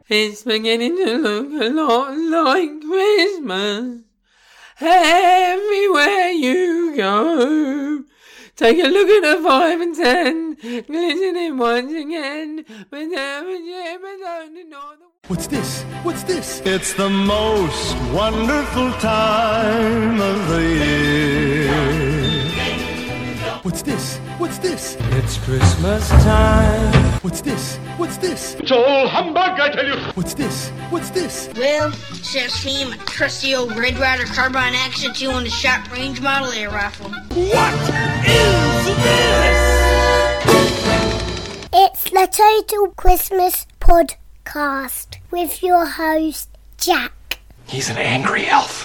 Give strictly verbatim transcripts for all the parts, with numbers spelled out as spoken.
It's beginning to look a lot like Christmas. Everywhere you go. Take a look at the five and ten, glistening once again. What's this? What's this? It's the most wonderful time of the year. What's this? What's this? It's Christmas time. What's this? What's this? It's all humbug, I tell you. What's this? What's this? Well, says me, my trusty old Red Ryder Carbine Action two on the short range model air rifle. What is this? It's the Total Christmas Podcast with your host, Jack. He's an angry elf.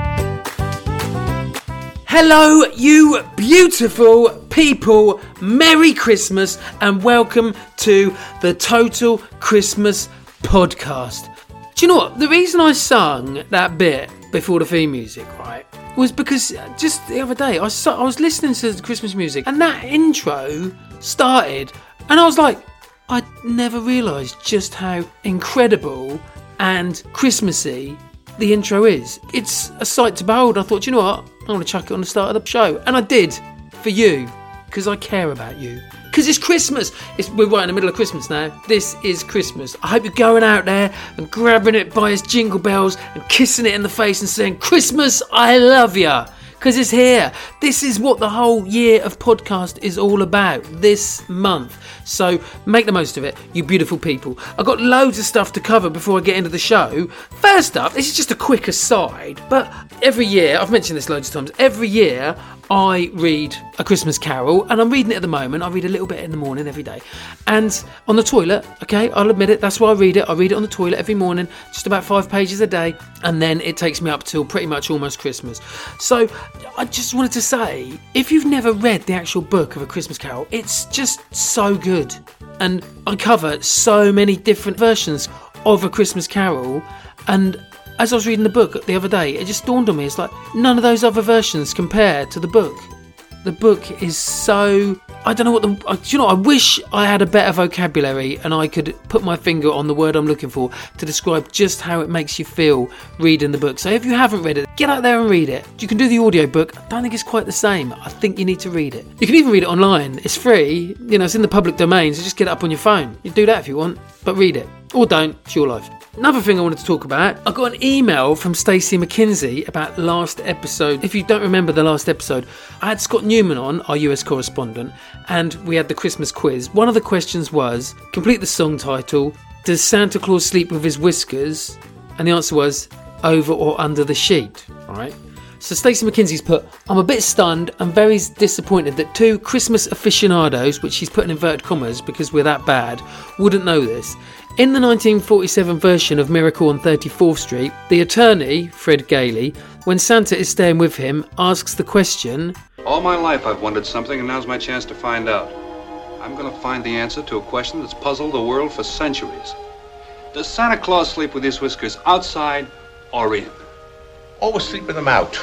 Hello, you beautiful people. Merry Christmas and welcome to the Total Christmas Podcast. Do you know what? The reason I sung that bit before the theme music, right, was because just the other day I, I was listening to the Christmas music and that intro started and I was like, I never realised just how incredible and Christmassy the intro is. It's a sight to behold. I thought, you know what? I'm going to chuck it on the start of the show. And I did, for you, because I care about you. Because it's Christmas. It's, we're right in the middle of Christmas now. This is Christmas. I hope you're going out there and grabbing it by its jingle bells and kissing it in the face and saying, Christmas, I love ya. Because it's here. This is what the whole year of podcast is all about this month. So make the most of it, you beautiful people. I've got loads of stuff to cover before I get into the show. First up, this is just a quick aside, but every year, I've mentioned this loads of times, every year I read A Christmas Carol, and I'm reading it at the moment. I read a little bit in the morning every day. And on the toilet, okay, I'll admit it, that's why I read it. I read it on the toilet every morning, just about five pages a day, and then it takes me up till pretty much almost Christmas. So I just wanted to say, if you've never read the actual book of A Christmas Carol, it's just so good. And I cover so many different versions of A Christmas Carol, and as I was reading the book the other day, it just dawned on me, it's like none of those other versions compare to the book. The book is so, I don't know what the, uh, do you know, I wish I had a better vocabulary and I could put my finger on the word I'm looking for to describe just how it makes you feel reading the book. So if you haven't read it, get out there and read it. You can do the audio book. I don't think it's quite the same. I think you need to read it. You can even read it online. It's free. You know, it's in the public domain, so just get it up on your phone. You do that if you want, but read it. Or don't. It's your life. Another thing I wanted to talk about, I got an email from Stacey McKenzie about last episode. If you don't remember the last episode, I had Scott Newman on, our U S correspondent, and we had the Christmas quiz. One of the questions was, complete the song title, does Santa Claus sleep with his whiskers? And the answer was, over or under the sheet, alright? So Stacey McKenzie's put, I'm a bit stunned and very disappointed that two Christmas aficionados, which she's put in inverted commas because we're that bad, wouldn't know this. In the nineteen forty-seven version of Miracle on thirty-fourth Street, the attorney, Fred Gailey, when Santa is staying with him, asks the question, all my life I've wondered something, and now's my chance to find out. I'm going to find the answer to a question that's puzzled the world for centuries. Does Santa Claus sleep with his whiskers outside or in? Always sleep with them out.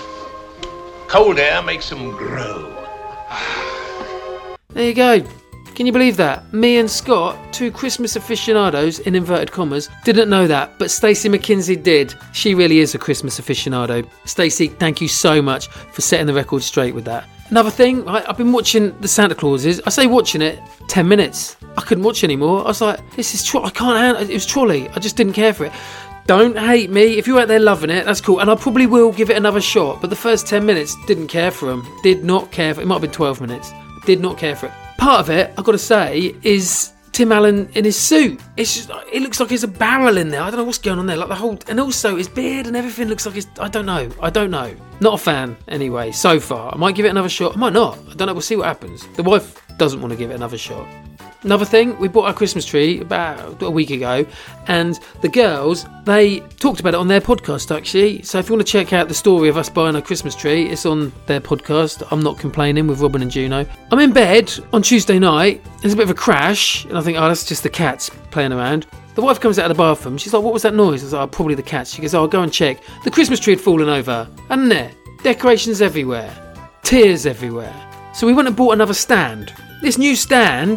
Cold air makes them grow. There you go. Can you believe that? Me and Scott, two Christmas aficionados, in inverted commas, didn't know that, but Stacey McKenzie did. She really is a Christmas aficionado. Stacey, thank you so much for setting the record straight with that. Another thing, I, I've been watching the Santa Clauses. I say watching it, ten minutes. I couldn't watch anymore. I was like, this is, tro- I can't handle it. It was Trolley. I just didn't care for it. Don't hate me. If you're out there loving it, that's cool. And I probably will give it another shot. But the first ten minutes, didn't care for them. Did not care for it. It might have been twelve minutes. Did not care for it. Part of it, I've got to say, is Tim Allen in his suit. It's just, it looks like there's a barrel in there. I don't know what's going on there. Like the whole, and also his beard and everything looks like it's, I don't know. I don't know. Not a fan, anyway, so far. I might give it another shot. I might not. I don't know. We'll see what happens. The wife doesn't want to give it another shot. Another thing, we bought our Christmas tree about a week ago, and the girls, they talked about it on their podcast, actually. So if you want to check out the story of us buying a Christmas tree, it's on their podcast, I'm Not Complaining, with Robin and Juno. I'm in bed on Tuesday night, there's a bit of a crash, and I think, oh, that's just the cats playing around. The wife comes out of the bathroom, she's like, what was that noise? I was like, oh, probably the cats. She goes, oh, I'll go and check. The Christmas tree had fallen over, hadn't it? Decorations everywhere, tears everywhere. So we went and bought another stand. This new stand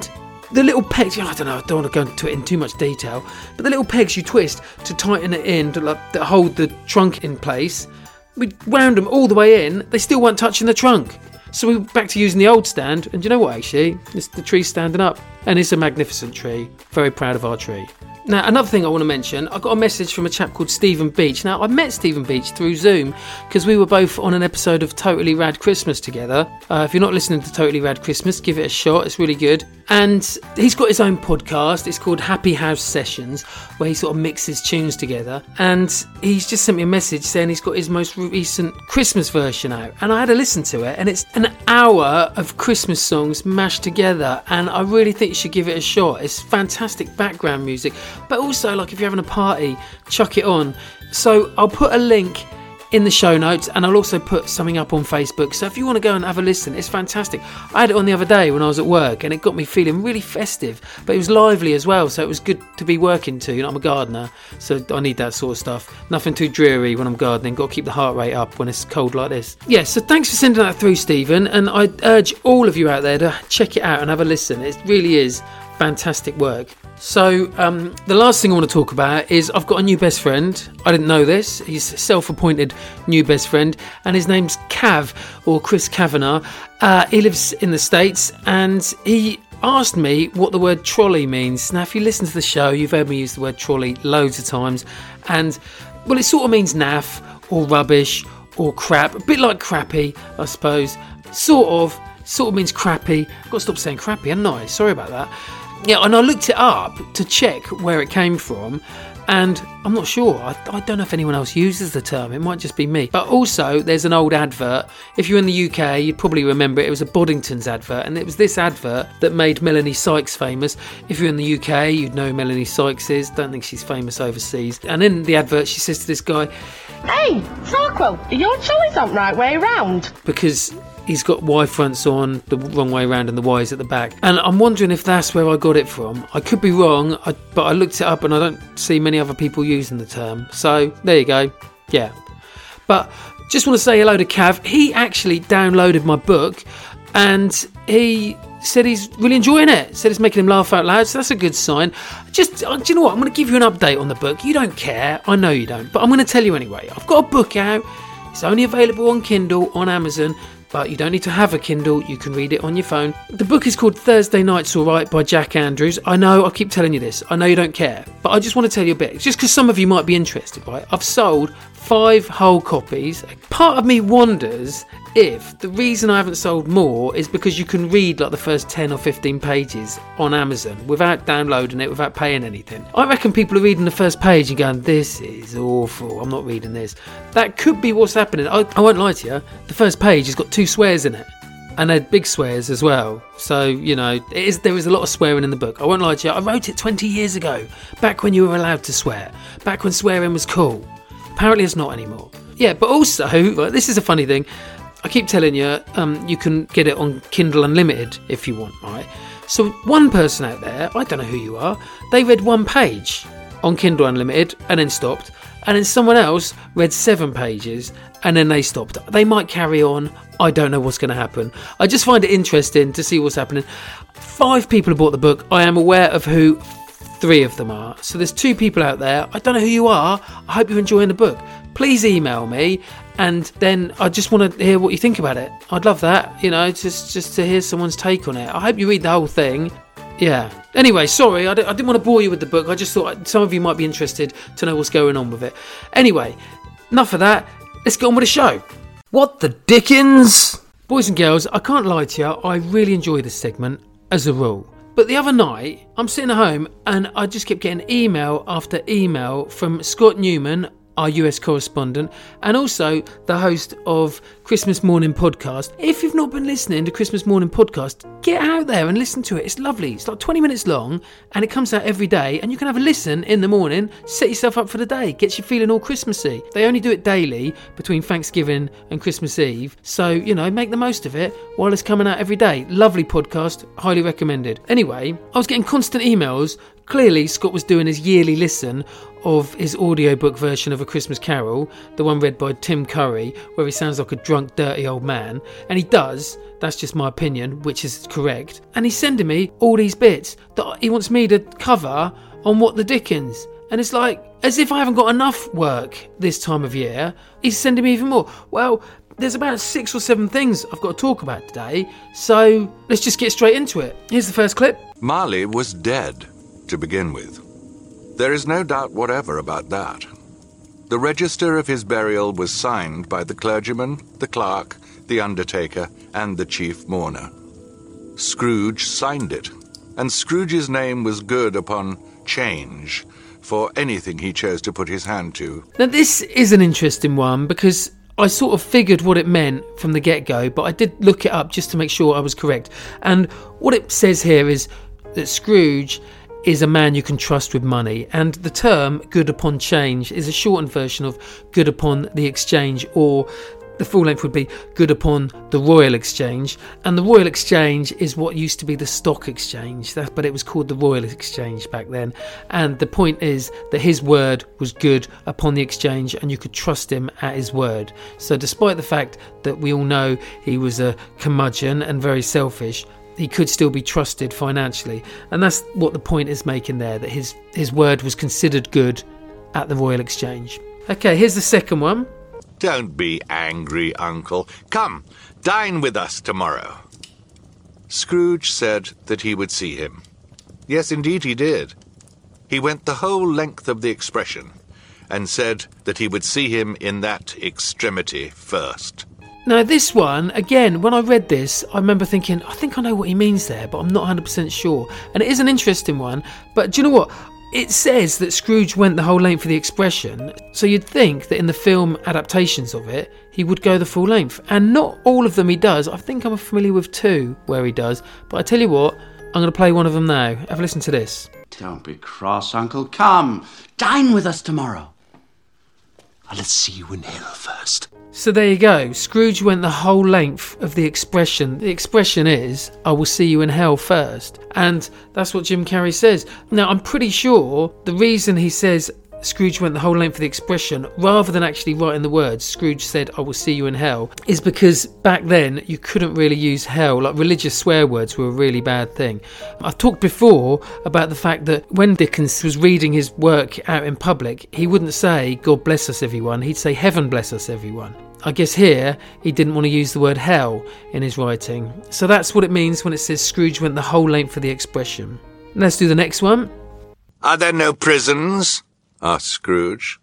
the little pegs, I don't know, I don't want to go into it in too much detail, but the little pegs you twist to tighten it in, to like to hold the trunk in place, we wound them all the way in, they still weren't touching the trunk. So we were back to using the old stand, and do you know what, actually? It's, the tree's standing up, and it's a magnificent tree. Very proud of our tree. Now, another thing I want to mention, I got a message from a chap called Stephen Beach. Now, I met Stephen Beach through Zoom because we were both on an episode of Totally Rad Christmas together. Uh, if you're not listening to Totally Rad Christmas, give it a shot. It's really good. And he's got his own podcast. It's called Happy House Sessions, where he sort of mixes tunes together. And he's just sent me a message saying he's got his most recent Christmas version out. And I had to listen to it. And it's an hour of Christmas songs mashed together. And I really think you should give it a shot. It's fantastic background music. But also, like, if you're having a party, chuck it on. So I'll put a link in the show notes, and I'll also put something up on Facebook. So if you want to go and have a listen, it's fantastic. I had it on the other day when I was at work, and it got me feeling really festive, but it was lively as well, so it was good to be working to. You know, I'm a gardener, so I need that sort of stuff. Nothing too dreary when I'm gardening. Got to keep the heart rate up when it's cold like this. Yeah, so thanks for sending that through, Stephen, and I urge all of you out there to check it out and have a listen. It really is fantastic work. So um, the last thing I want to talk about is I've got a new best friend. I didn't know this. He's a self-appointed new best friend, and his name's Cav, or Chris Kavanagh. Uh, he lives in the States, and he asked me what the word trolley means. Now, if you listen to the show, you've heard me use the word trolley loads of times, and well, it sort of means naff or rubbish or crap, a bit like crappy, I suppose. Sort of, sort of means crappy. I've got to stop saying crappy, haven't I? Sorry about that. Yeah, and I looked it up to check where it came from, and I'm not sure. I, I don't know if anyone else uses the term. It might just be me. But also, there's an old advert. If you're in the U K, you'd probably remember it. It was a Boddington's advert, and it was this advert that made Melanie Sykes famous. If you're in the U K, you'd know who Melanie Sykes is. Don't think she's famous overseas. And in the advert, she says to this guy, "Hey, Sarkwell, are your trolleys on right way round?" Because he's got Y fronts on the wrong way around and the Y's at the back. And I'm wondering if that's where I got it from. I could be wrong, I, but I looked it up and I don't see many other people using the term. So there you go. Yeah. But just want to say hello to Cav. He actually downloaded my book and he said he's really enjoying it. Said it's making him laugh out loud, so that's a good sign. Just, uh, do you know what? I'm going to give you an update on the book. You don't care. I know you don't. But I'm going to tell you anyway. I've got a book out. It's only available on Kindle, on Amazon. But you don't need to have a Kindle, you can read it on your phone. The book is called Thursday Night's Alright by Jack Andrews. I know, I keep telling you this, I know you don't care, but I just want to tell you a bit, just because some of you might be interested, right? I've sold five whole copies. Part of me wonders if the reason I haven't sold more is because you can read like the first ten or fifteen pages on Amazon without downloading it, without paying anything. I reckon people are reading the first page and going, this is awful, I'm not reading this. That could be what's happening. I, I won't lie to you, the first page has got two swears in it. And they're big swears as well. So, you know, it is, there is a lot of swearing in the book. I won't lie to you, I wrote it twenty years ago, back when you were allowed to swear, back when swearing was cool. Apparently it's not anymore. Yeah, but also, right, this is a funny thing. I keep telling you, um, you can get it on Kindle Unlimited if you want, right? So one person out there, I don't know who you are, they read one page on Kindle Unlimited and then stopped. And then someone else read seven pages and then they stopped. They might carry on. I don't know what's going to happen. I just find it interesting to see what's happening. Five people have bought the book. I am aware of who three of them are. So there's two people out there. I don't know who you are. I hope you're enjoying the book. Please email me, and then I just want to hear what you think about it. I'd love that, you know, just just to hear someone's take on it. I hope you read the whole thing. Yeah. Anyway, sorry, I, d- I didn't want to bore you with the book. I just thought some of you might be interested to know what's going on with it. Anyway, enough of that. Let's get on with the show. What the dickens? Boys and girls, I can't lie to you. I really enjoy this segment, as a rule. But the other night, I'm sitting at home and I just kept getting email after email from Scott Newman, our U S correspondent, and also the host of Christmas Morning Podcast. If you've not been listening to Christmas Morning Podcast, get out there and listen to it. It's lovely. It's like twenty minutes long and it comes out every day, and you can have a listen in the morning, set yourself up for the day, gets you feeling all Christmassy. They only do it daily between Thanksgiving and Christmas Eve, so, you know, make the most of it while it's coming out every day. Lovely podcast, highly recommended. Anyway, I was getting constant emails. Clearly, Scott was doing his yearly listen of his audiobook version of A Christmas Carol, the one read by Tim Curry, where he sounds like a drunk, dirty old man. And he does, that's just my opinion, which is correct. And he's sending me all these bits that he wants me to cover on What the Dickens. And it's like, as if I haven't got enough work this time of year, he's sending me even more. Well, there's about six or seven things I've got to talk about today, so let's just get straight into it. Here's the first clip. Marley was dead, to begin with. There is no doubt whatever about that. The register of his burial was signed by the clergyman, the clerk, the undertaker, and the chief mourner. Scrooge signed it, and Scrooge's name was good upon change for anything he chose to put his hand to. Now, this is an interesting one because I sort of figured what it meant from the get-go, but I did look it up just to make sure I was correct. And what it says here is that Scrooge is a man you can trust with money, and the term good upon change is a shortened version of good upon the exchange, or the full length would be good upon the Royal Exchange. And the Royal Exchange is what used to be the Stock Exchange, that, but it was called the Royal Exchange back then. And the point is that his word was good upon the exchange, and you could trust him at his word. So despite the fact that we all know he was a curmudgeon and very selfish, he could still be trusted financially. And that's what the point is making there, that his, his word was considered good at the Royal Exchange. Okay, here's the second one. Don't be angry, Uncle. Come, dine with us tomorrow. Scrooge said that he would see him. Yes, indeed he did. He went the whole length of the expression and said that he would see him in that extremity first. Now, this one, again, when I read this, I remember thinking, I think I know what he means there, but I'm not one hundred percent sure. And it is an interesting one, but do you know what? It says that Scrooge went the whole length for the expression, so you'd think that in the film adaptations of it, he would go the full length. And not all of them he does. I think I'm familiar with two where he does. But I tell you what, I'm going to play one of them now. Have a listen to this. Don't be cross, Uncle. Come, dine with us tomorrow. Let's see you in hell first. So there you go. Scrooge went the whole length of the expression. The expression is, I will see you in hell first. And that's what Jim Carrey says. Now, I'm pretty sure the reason he says Scrooge went the whole length of the expression, rather than actually writing the words, Scrooge said, I will see you in hell, is because back then you couldn't really use hell. Like, religious swear words were a really bad thing. I've talked before about the fact that when Dickens was reading his work out in public, he wouldn't say, God bless us everyone, he'd say, heaven bless us everyone. I guess here, he didn't want to use the word hell in his writing. So that's what it means when it says Scrooge went the whole length of the expression. Let's do the next one. Are there no prisons? Asked Scrooge.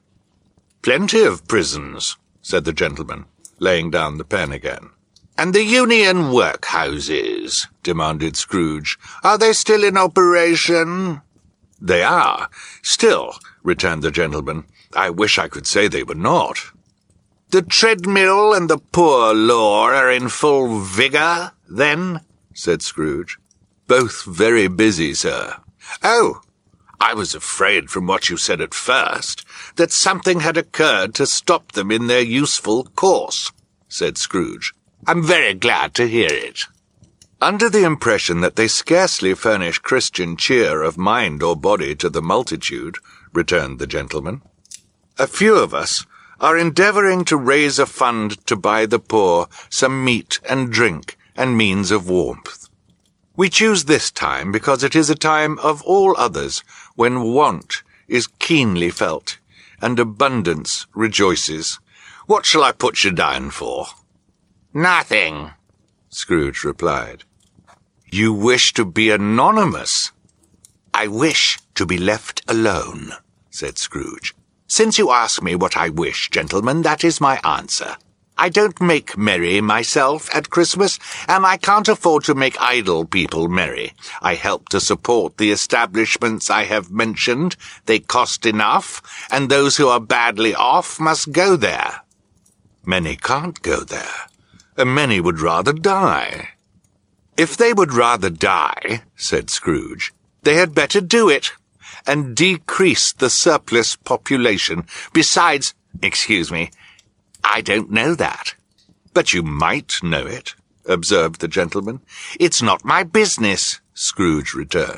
Plenty of prisons, said the gentleman, laying down the pen again. And the union workhouses? Demanded Scrooge. Are they still in operation? They are. Still, returned the gentleman. I wish I could say they were not. The treadmill and the poor law are in full vigour, then? Said Scrooge. Both very busy, sir. Oh, I was afraid from what you said at first that something had occurred to stop them in their useful course, said Scrooge. I'm very glad to hear it. Under the impression that they scarcely furnish Christian cheer of mind or body to the multitude, returned the gentleman, a few of us are endeavouring to raise a fund to buy the poor some meat and drink and means of warmth. We choose this time because it is a time of all others when want is keenly felt and abundance rejoices. What shall I put you down for? Nothing, Scrooge replied. You wish to be anonymous? I wish to be left alone, said Scrooge. Since you ask me what I wish, gentlemen, that is my answer. I don't make merry myself at Christmas, and I can't afford to make idle people merry. I help to support the establishments I have mentioned. They cost enough, and those who are badly off must go there. Many can't go there, and many would rather die. If they would rather die, said Scrooge, they had better do it, and decrease the surplus population. Besides, excuse me, I don't know that. But you might know it, observed the gentleman. It's not my business, Scrooge returned.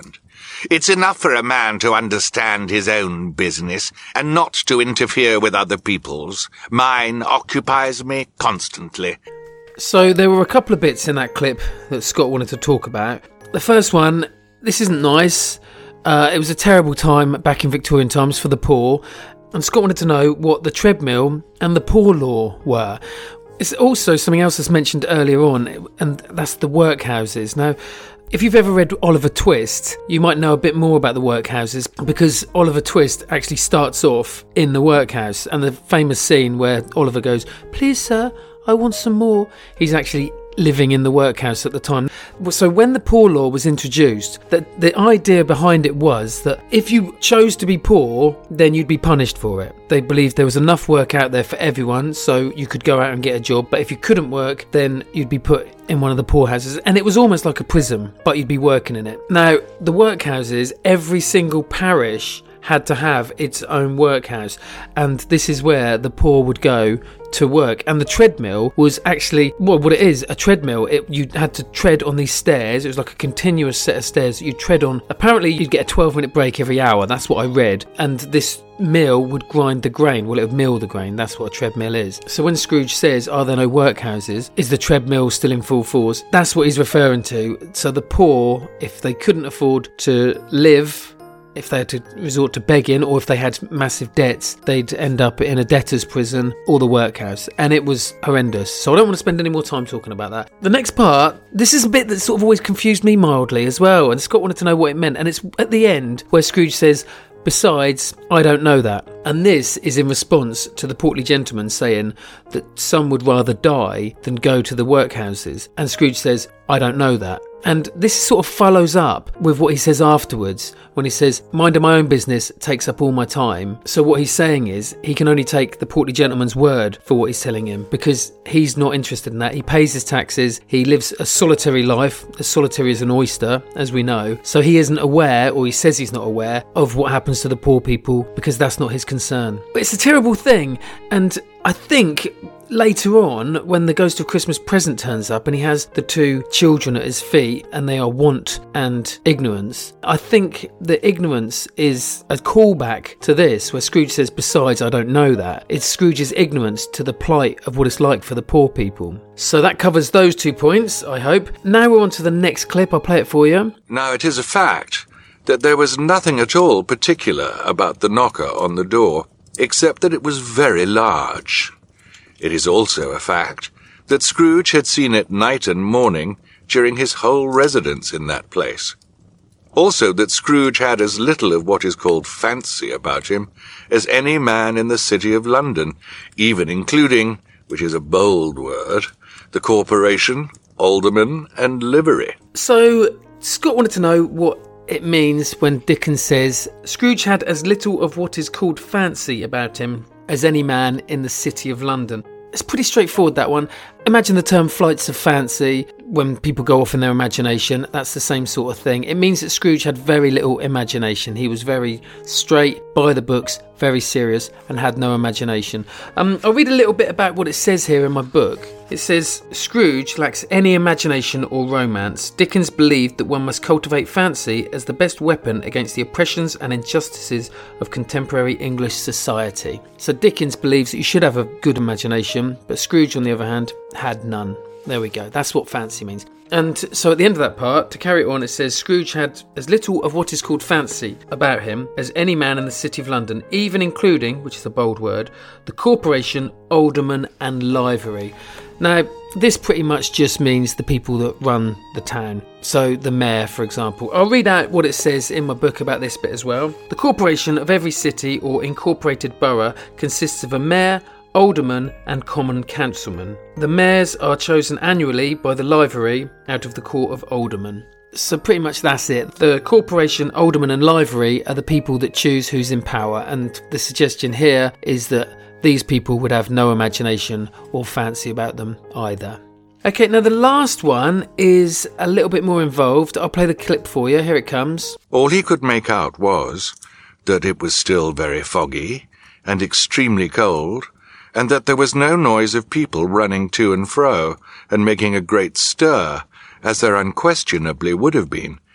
It's enough for a man to understand his own business and not to interfere with other people's. Mine occupies me constantly. So there were a couple of bits in that clip that Scott wanted to talk about. The first one, this isn't nice. Uh, it was a terrible time back in Victorian times for the poor. And Scott wanted to know what the treadmill and the poor law were. It's also something else that's mentioned earlier on, and that's the workhouses. Now, if you've ever read Oliver Twist, you might know a bit more about the workhouses, because Oliver Twist actually starts off in the workhouse, and the famous scene where Oliver goes, "Please, sir, I want some more." He's actually living in the workhouse at the time. So when the poor law was introduced, the, the idea behind it was that if you chose to be poor, then you'd be punished for it. They believed there was enough work out there for everyone, so you could go out and get a job, but if you couldn't work, then you'd be put in one of the poorhouses, and it was almost like a prison, but you'd be working in it. Now, the workhouses, every single parish had to have its own workhouse, and this is where the poor would go to work. And the treadmill was actually, well, what it is, a treadmill. It, you had to tread on these stairs. It was like a continuous set of stairs that you tread on. Apparently you'd get a twelve minute break every hour. That's what I read. And this mill would grind the grain. Well, it would mill the grain. That's what a treadmill is. So when Scrooge says, are there no workhouses? Is the treadmill still in full force? That's what he's referring to. So the poor, if they couldn't afford to live, if they had to resort to begging, or if they had massive debts, they'd end up in a debtor's prison or the workhouse. And it was horrendous. So I don't want to spend any more time talking about that. The next part, this is a bit that sort of always confused me mildly as well. And Scott wanted to know what it meant. And it's at the end where Scrooge says, "Besides, I don't know that." And this is in response to the portly gentleman saying that some would rather die than go to the workhouses. And Scrooge says, "I don't know that." And this sort of follows up with what he says afterwards when he says, "Minding my own business takes up all my time." So what he's saying is he can only take the portly gentleman's word for what he's telling him, because he's not interested in that. He pays his taxes. He lives a solitary life, as solitary as an oyster, as we know. So he isn't aware, or he says he's not aware, of what happens to the poor people, because that's not his concern. But it's a terrible thing. And I think later on, when the Ghost of Christmas Present turns up and he has the two children at his feet and they are want and ignorance, I think the ignorance is a callback to this, where Scrooge says, "Besides, I don't know that." It's Scrooge's ignorance to the plight of what it's like for the poor people. So that covers those two points, I hope. Now we're on to the next clip. I'll play it for you. Now, it is a fact that there was nothing at all particular about the knocker on the door, except that it was very large. It is also a fact that Scrooge had seen it night and morning during his whole residence in that place. Also that Scrooge had as little of what is called fancy about him as any man in the city of London, even including, which is a bold word, the corporation, alderman, and livery. So Scott wanted to know what it means when Dickens says Scrooge had as little of what is called fancy about him as any man in the city of London. It's pretty straightforward, that one. Imagine the term flights of fancy. When people go off in their imagination, that's the same sort of thing. It means that Scrooge had very little imagination. He was very straight, by the books, very serious, and had no imagination. Um, I'll read a little bit about what it says here in my book. It says, Scrooge lacks any imagination or romance. Dickens believed that one must cultivate fancy as the best weapon against the oppressions and injustices of contemporary English society. So Dickens believes that you should have a good imagination, but Scrooge, on the other hand, had none. There we go. That's what fancy means. And so at the end of that part, to carry it on, it says Scrooge had as little of what is called fancy about him as any man in the city of London, even including, which is a bold word, the corporation, alderman and livery. Now, this pretty much just means the people that run the town. So the mayor, for example. I'll read out what it says in my book about this bit as well. The corporation of every city or incorporated borough consists of a mayor, alderman and common councilman. The mayors are chosen annually by the livery out of the court of aldermen. So pretty much that's it. The corporation, alderman and livery are the people that choose who's in power, and the suggestion here is that these people would have no imagination or fancy about them either. Okay, now the last one is a little bit more involved. I'll play the clip for you. Here it comes. All he could make out was that it was still very foggy and extremely cold, and that there was no noise of people running to and fro and making a great stir, as there unquestionably would have been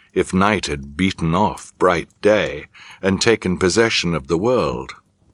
if night had beaten off bright day and taken possession of the world.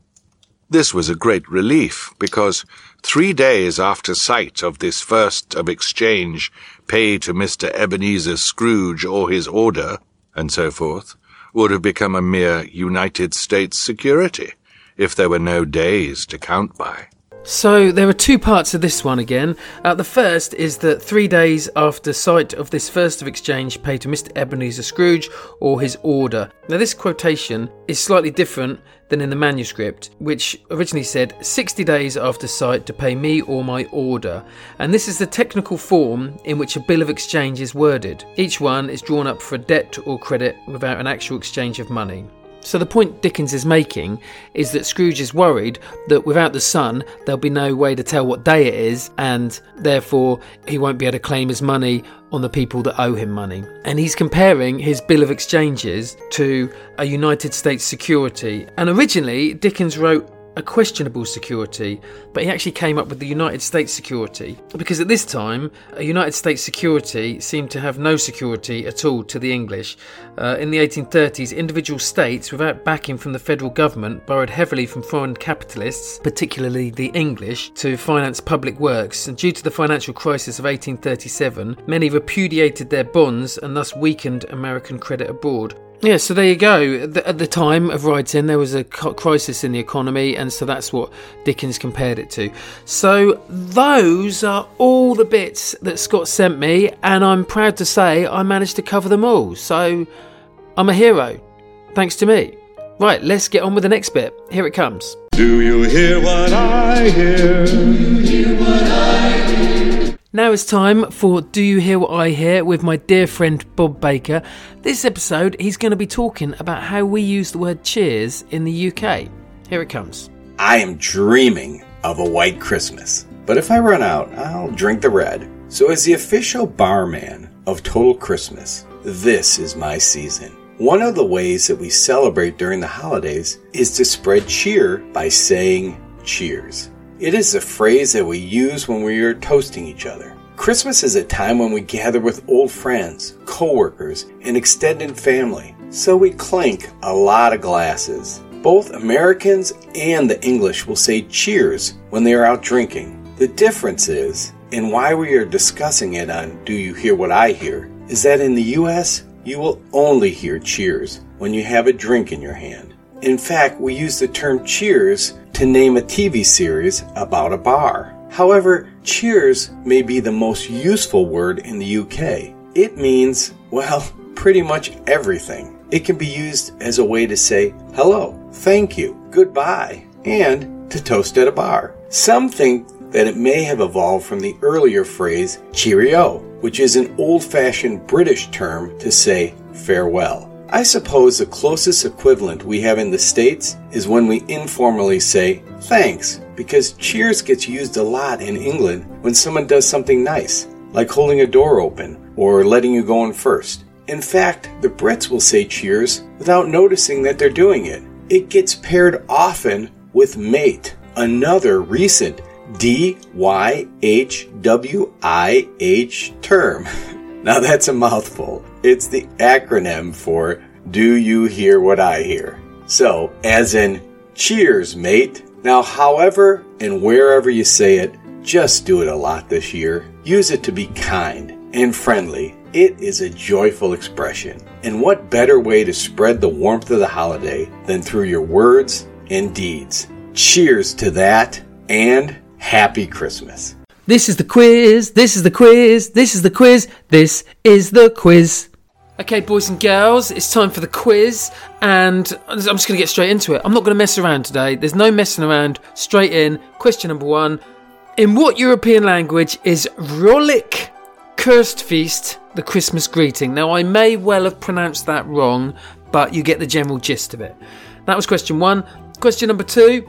This was a great relief, because three days after sight of this first of exchange, pay to Mister Ebenezer Scrooge or his order, and so forth, would have become a mere United States security, if there were no days to count by. So there are two parts of this one again. Uh, the first is that three days after sight of this first of exchange, pay to Mister Ebenezer Scrooge or his order. Now this quotation is slightly different than in the manuscript, which originally said sixty days after sight to pay me or my order. And this is the technical form in which a bill of exchange is worded. Each one is drawn up for a debt or credit without an actual exchange of money. So the point Dickens is making is that Scrooge is worried that without the sun there'll be no way to tell what day it is, and therefore he won't be able to claim his money on the people that owe him money. And he's comparing his bill of exchanges to a United States security. And originally Dickens wrote a questionable security, but he actually came up with the United States security, because at this time a United States security seemed to have no security at all to the English. Uh, in the eighteen thirties, individual states, without backing from the federal government, borrowed heavily from foreign capitalists, particularly the English, to finance public works, and due to the financial crisis of eighteen thirty-seven, many repudiated their bonds and thus weakened American credit abroad. Yeah, so there you go. At the time of writing, there was a crisis in the economy, and so that's what Dickens compared it to. So those are all the bits that Scott sent me, and I'm proud to say I managed to cover them all. So I'm a hero, thanks to me. Right, let's get on with the next bit. Here it comes. Do you hear what I hear? Do you hear what I hear? Now it's time for Do You Hear What I Hear with my dear friend Bob Baker. This episode, he's going to be talking about how we use the word cheers in the U K. Here it comes. I am dreaming of a white Christmas, but if I run out, I'll drink the red. So as the official barman of Total Christmas, this is my season. One of the ways that we celebrate during the holidays is to spread cheer by saying cheers. It is a phrase that we use when we are toasting each other. Christmas is a time when we gather with old friends, co-workers, and extended family. So we clink a lot of glasses. Both Americans and the English will say cheers when they are out drinking. The difference is, and why we are discussing it on Do You Hear What I Hear, is that in the U S, you will only hear cheers when you have a drink in your hand. In fact, we use the term cheers to name a T V series about a bar. However, cheers may be the most useful word in the U K. It means, well, pretty much everything. It can be used as a way to say hello, thank you, goodbye, and to toast at a bar. Some think that it may have evolved from the earlier phrase cheerio, which is an old-fashioned British term to say farewell. I suppose the closest equivalent we have in the States is when we informally say thanks, because cheers gets used a lot in England when someone does something nice, like holding a door open or letting you go in first. In fact, the Brits will say cheers without noticing that they're doing it. It gets paired often with mate, another recent D Y H W I H term. Now that's a mouthful. It's the acronym for Do You Hear What I Hear? So, as in, cheers, mate. Now, however and wherever you say it, just do it a lot this year. Use it to be kind and friendly. It is a joyful expression. And what better way to spread the warmth of the holiday than through your words and deeds? Cheers to that, and Happy Christmas. This is the quiz, this is the quiz, this is the quiz, this is the quiz. Okay, boys and girls, it's time for the quiz, and I'm just going to get straight into it. I'm not going to mess around today. There's no messing around. Straight in. Question number one. In what European language is Rollick Kerstfeast the Christmas greeting? Now, I may well have pronounced that wrong, but you get the general gist of it. That was question one. Question number two.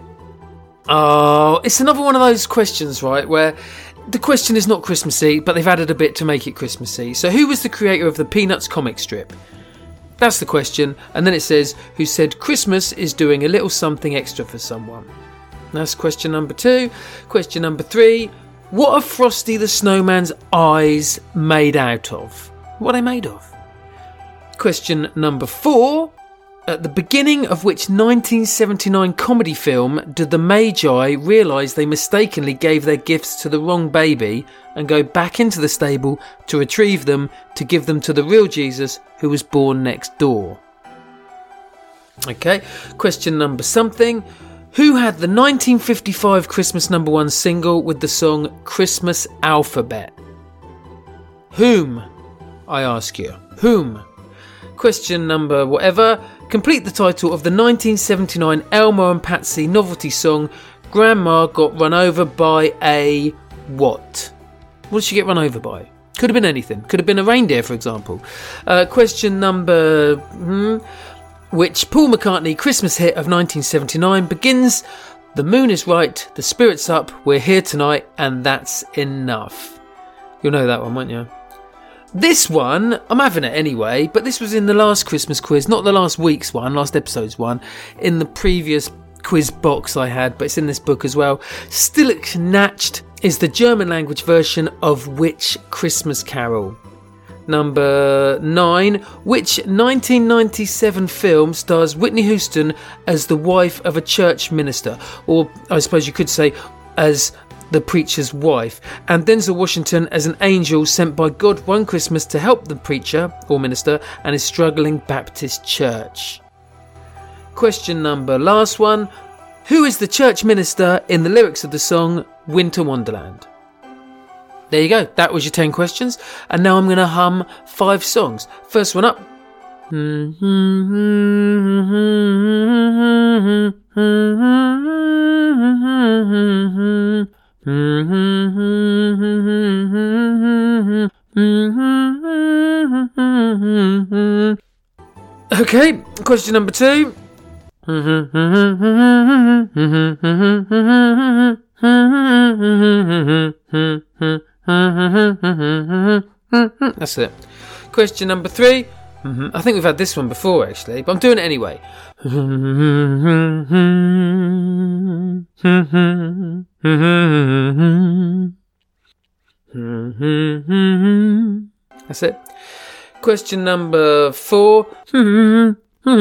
Oh, it's another one of those questions, right, where the question is not Christmassy, but they've added a bit to make it Christmassy. So who was the creator of the Peanuts comic strip? That's the question. And then it says, who said Christmas is doing a little something extra for someone? That's question number two. Question number three. What are Frosty the Snowman's eyes made out of? What are they made of? Question number four. At the beginning of which nineteen seventy-nine comedy film did the Magi realise they mistakenly gave their gifts to the wrong baby and go back into the stable to retrieve them to give them to the real Jesus who was born next door? Okay, question number something. Who had the nineteen fifty-five Christmas number one single with the song Christmas Alphabet? Whom? I ask you. Whom? Question number whatever. Complete the title of the nineteen seventy-nine Elmo and Patsy novelty song Grandma Got Run Over by a what? What did she get run over by? Could have been anything. Could have been a reindeer, for example. Uh, question number... Hmm, which Paul McCartney Christmas hit of nineteen seventy-nine begins, "The moon is right, the spirit's up, we're here tonight, and that's enough." You'll know that one, won't you? This one, I'm having it anyway, but this was in the last Christmas quiz, not the last week's one, last episode's one, in the previous quiz box I had, but it's in this book as well. Stille Nacht is the German language version of which Christmas carol? Number nine. Which nineteen ninety-seven film stars Whitney Houston as the wife of a church minister? Or I suppose you could say as the preacher's wife, and Denzel Washington as an angel sent by God one Christmas to help the preacher or minister and his struggling Baptist church. Question number last one. Who is the church minister in the lyrics of the song Winter Wonderland? There you go. That was your ten questions. And now I'm going to hum five songs. First one up. Okay, question number two. That's it. Question number three. I think we've had this one before actually, but I'm doing it anyway. That's it. Question number four. And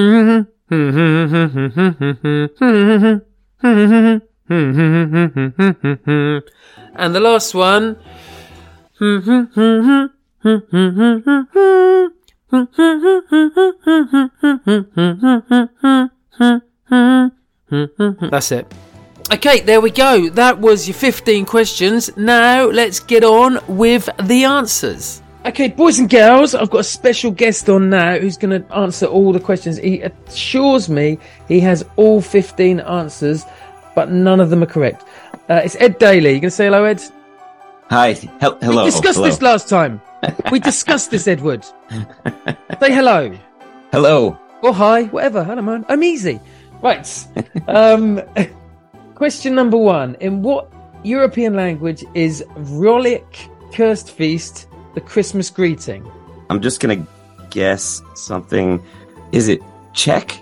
the last one. That's it. Okay, there we go. That was your fifteen questions. Now let's get on with the answers. Okay, boys and girls, I've got a special guest on now who's going to answer all the questions. He assures me he has all fifteen answers, but none of them are correct. Uh, it's Ed Daly. You going to say hello, Ed? Hi. He- hello. We discussed hello. this last time. We discussed this, Edward. Say hello. Hello. Or hi, whatever. I don't mind. I'm easy. Right. Um, question number one. In what European language is Vrolijk Kerstfeest the Christmas greeting? I'm just going to guess something. Is it Czech?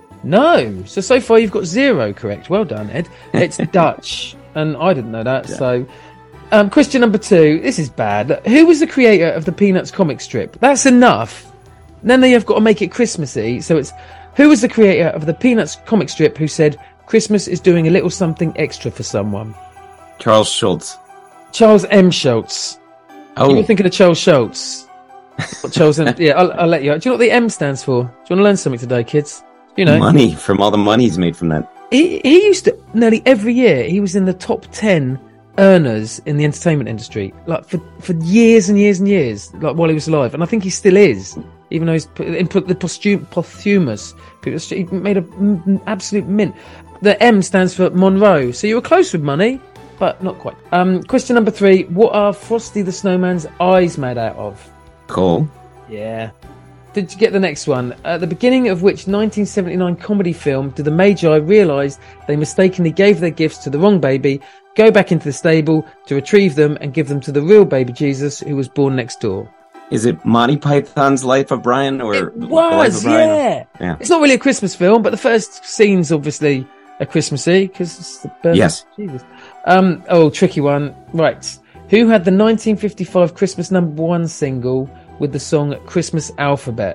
No. So, so far you've got zero correct. Well done, Ed. It's Dutch. And I didn't know that, yeah. so... Um, question number two. This is bad. Who was the creator of the Peanuts comic strip? That's enough. Then they've got to make it Christmassy. So it's, who was the creator of the Peanuts comic strip who said, Christmas is doing a little something extra for someone? Charles Schultz. Charles M. Schultz. Oh. You were thinking of Charles Schultz. Charles M. Yeah, I'll, I'll let you out. Do you know what the M stands for? Do you want to learn something today, kids? You know. Money, from all the money he's made from that. He, he used to, nearly every year, he was in the top ten earners in the entertainment industry, like for, for years and years and years, like while he was alive, and I think he still is, even though he's put, in put the posthum, posthumous. He made an absolute mint. The M stands for Monroe, so you were close with money, but not quite. Um, question number three: what are Frosty the Snowman's eyes made out of? Coal. Yeah. Did you get the next one? At the beginning of which nineteen seventy-nine comedy film did the Magi realise they mistakenly gave their gifts to the wrong baby, go back into the stable to retrieve them and give them to the real baby Jesus who was born next door? Is it Monty Python's Life of Brian? Or it The was, Life of Brian? yeah. yeah. It's not really a Christmas film, but the first scene's obviously a Christmassy because it's the birth yes. of Jesus. Um, oh, tricky one. Right. Who had the nineteen fifty-five Christmas number one single with the song Christmas Alphabet?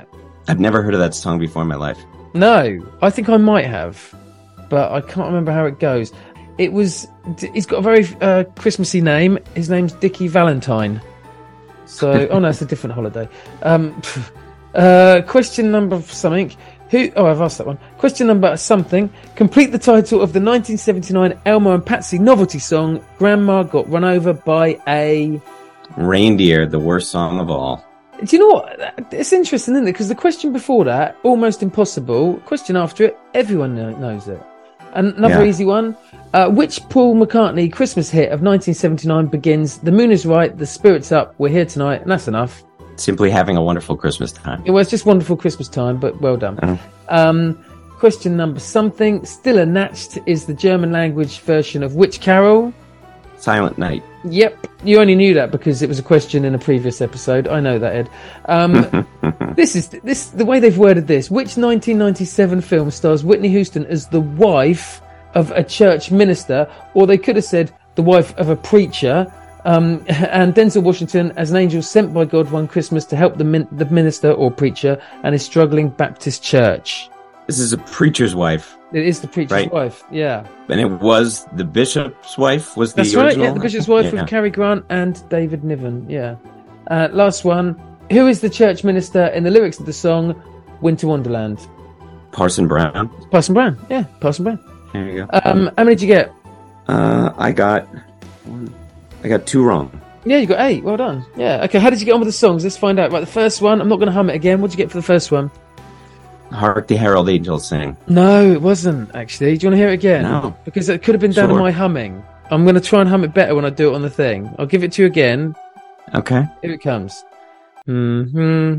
I've never heard of that song before in my life. No, I think I might have, but I can't remember how it goes. It was. He's got a very uh, Christmassy name. His name's Dickie Valentine. So, oh no, it's a different holiday. Um, uh, question number something. Who? Oh, I've asked that one. Question number something. Complete the title of the nineteen seventy-nine Elmo and Patsy novelty song. Grandma got run over by a reindeer. The worst song of all. Do you know what? It's interesting, isn't it? Because the question before that, almost impossible. Question after it, everyone knows it. And another yeah. easy one. Uh, which Paul McCartney Christmas hit of nineteen seventy-nine begins, "The moon is right, the spirit's up, we're here tonight," and that's enough. Simply having a wonderful Christmas time. It was just wonderful Christmas time, but well done. Oh. Um, question number something. Stille Nacht is the German language version of which carol? Silent Night. Yep. You only knew that because it was a question in a previous episode. I know that, Ed. Um, this is this the way they've worded this. Which nineteen ninety-seven film stars Whitney Houston as the wife of a church minister, or they could have said the wife of a preacher, um, and Denzel Washington as an angel sent by God one Christmas to help the min- the minister or preacher and his struggling Baptist church? This is a preacher's wife. It is the preacher's right? wife, yeah. And it was the bishop's wife, was the That's original? right, yeah, the bishop's wife yeah. with Cary Grant and David Niven, yeah. Uh, last one. Who is the church minister in the lyrics of the song Winter Wonderland? Parson Brown. Parson Brown, yeah, Parson Brown. There you go. Um, how many did you get? Uh, I got, I got two wrong. Yeah, you got eight. Well done. Yeah. Okay. How did you get on with the songs? Let's find out. Right, the first one. I'm not going to hum it again. What did you get for the first one? Hark the Herald Angels Sing. No, it wasn't actually. Do you want to hear it again? No. Because it could have been down Sure. to my humming. I'm going to try and hum it better when I do it on the thing. I'll give it to you again. Okay. Here it comes. No,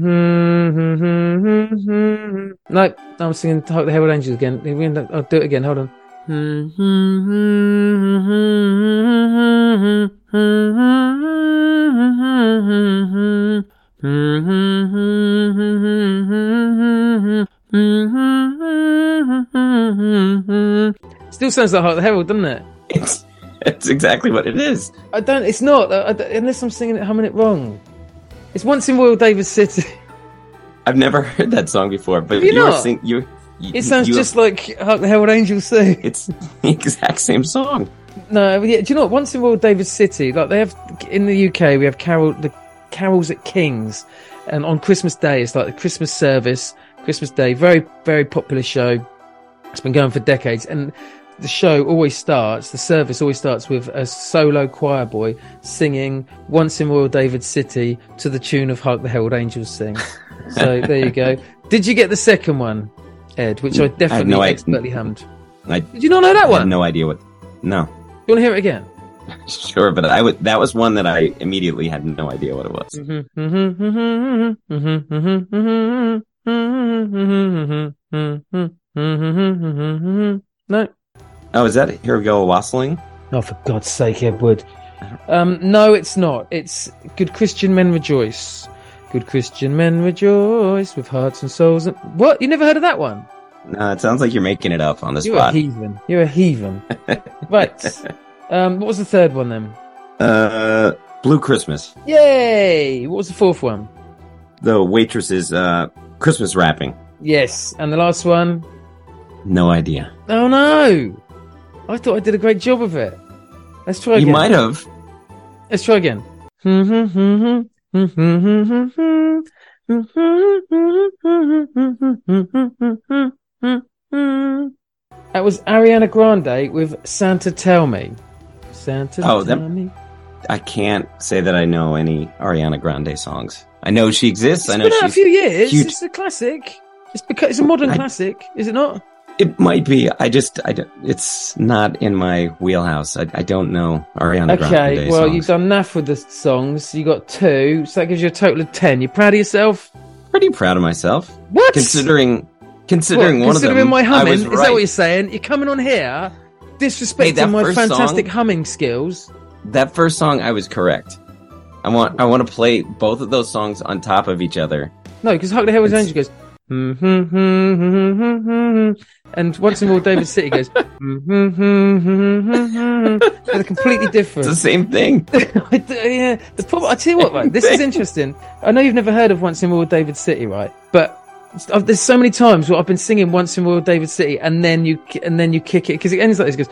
I'm singing Hark the Herald Angels again. I'll do it again. Hold on. Still sounds like Hark the Herald, doesn't it? It's it's exactly what it is. I don't. It's not I, I, unless I'm singing it, humming it wrong. It's Once in Royal David City. I've never heard that song before, but Have you you not? were sing, you, you. It sounds you just have, like Hark the Herald Angels Sing. It's the exact same song. No, yeah. Do you know what? Once in Royal David City, like they have in the U K, we have carol the carols at King's, and on Christmas Day, it's like the Christmas service. Christmas Day, very very popular show. It's been going for decades, and the show always starts. The service always starts with a solo choir boy singing "Once in Royal David City" to the tune of "Hark the Herald Angels Sing." So there you go. Did you get the second one, Ed? Which I definitely I no expertly hummed. I, Did you not know that I one? have no idea what. No. You want to hear it again? Sure, but I would. That was one that I immediately had no idea what it was. No. Oh, is that Here We Go Wassailing? Oh, for God's sake, Edward. Um, no, it's not. It's Good Christian Men Rejoice. Good Christian men rejoice with hearts and souls. And... What? You never heard of that one? No, it sounds like you're making it up on the You're spot. a heathen. You're a heathen. Right. Um, what was the third one then? Uh, Blue Christmas. Yay! What was the fourth one? The Waitress's uh, Christmas wrapping. Yes. And the last one? No idea. Oh no! I thought I did a great job of it. Let's try again. You might have. Let's try again. That was Ariana Grande with Santa Tell Me. Santa Oh, Tell that- Me. I can't say that I know any Ariana Grande songs. I know she exists. It's I know been out she's a few years. huge. It's a classic. It's because it's a modern I- classic, is it not? It might be. I just, I don't, it's not in my wheelhouse. I, I don't know Ariana Grande Okay, well, songs. you've done enough with the songs. You got two, so that gives you a total of ten. You proud of yourself? Pretty proud of myself. What? Considering, considering What, one considering of them, my I humming, was is right. that what you're saying? You're coming on here, disrespecting Hey, that my first fantastic song- humming skills. That first song, I was correct. I want, I want to play both of those songs on top of each other. No, because Hark the Herald Angels goes, and Once in Royal David City goes, they're completely different. It's the same thing. I d- yeah, the problem. I tell you what, right? This is interesting. I know you've never heard of Once in Royal David City, right? But There's so many times where I've been singing Once in Royal David City, and then you and then you kick it because it ends like this. It goes,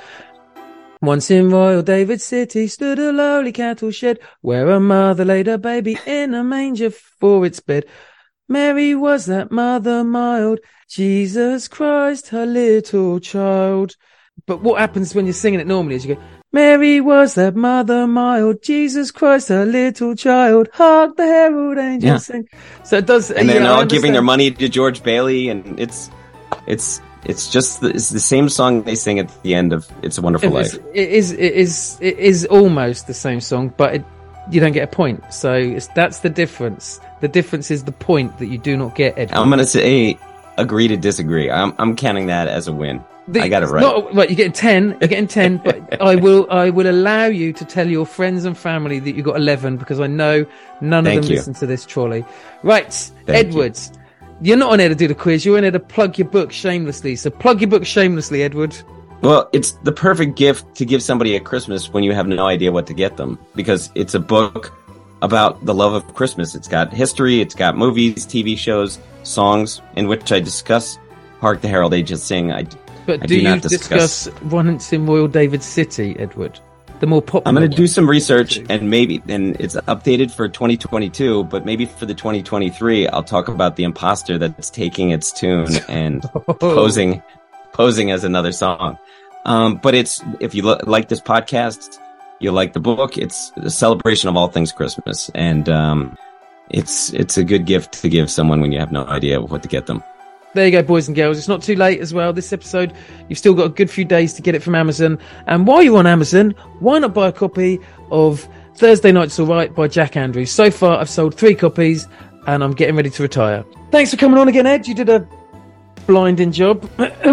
once in Royal David City stood a lowly cattle shed, where a mother laid her baby in a manger for its bed. Mary was that mother mild, Jesus Christ, her little child. But what happens when you're singing it normally is you go, Mary was that mother mild, Jesus Christ, her little child. Hark the herald angels yeah. sing. So it does. And then yeah, all giving their money to George Bailey, and it's it's it's just the, it's the same song they sing at the end of It's a Wonderful it Life. Is, it is it is it is almost the same song, but it, you don't get a point. So it's, that's the difference. The difference is the point that you do not get, Edward. I'm going to say agree to disagree. I'm I'm counting that as a win. The, I got it right. Not, right, you're getting ten. You're getting ten, but I will. I will allow you to tell your friends and family that you got eleven because I know none of Thank them you. listen to this trolley. Right, Thank Edwards, you. You're not on here to do the quiz. You're in here to plug your book shamelessly. So plug your book shamelessly, Edward. Well, it's the perfect gift to give somebody at Christmas when you have no idea what to get them, because it's a book about the love of Christmas. It's got history. It's got movies, T V shows, songs in which I discuss Hark the Herald Angels Sing. I. But I do, do you not discuss, discuss Once in Royal David City, Edward? The more popular. I'm going to do some research, too. and maybe, and it's updated for twenty twenty-two, but maybe for the twenty twenty-three, I'll talk about the imposter that's taking its tune and oh. posing, posing as another song. Um, but it's, if you lo- like this podcast, you'll like the book. It's a celebration of all things Christmas, and um, it's it's a good gift to give someone when you have no idea what to get them. There you go, boys and girls. It's not too late as well. This episode, you've still got a good few days to get it from Amazon. And while you're on Amazon, why not buy a copy of Thursday Night's Alright by Jack Andrews? So far, I've sold three copies, and I'm getting ready to retire. Thanks for coming on again, Ed. You did a blinding job.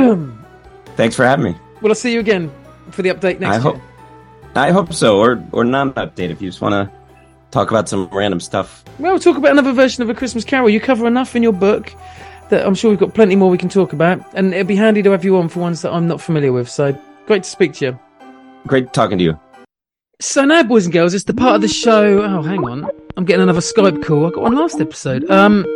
Thanks for having me. Well, I'll see you again for the update next I hope, year. I hope so, or or non-update if you just want to talk about some random stuff. Well, we'll talk about another version of A Christmas Carol. You cover enough in your book that I'm sure we've got plenty more we can talk about, and it'd be handy to have you on for ones that I'm not familiar with. So great to speak to you. Great talking to you. So now, boys and girls, it's the part of the show. Oh, hang on, I'm getting another Skype call. I got one last episode. Um,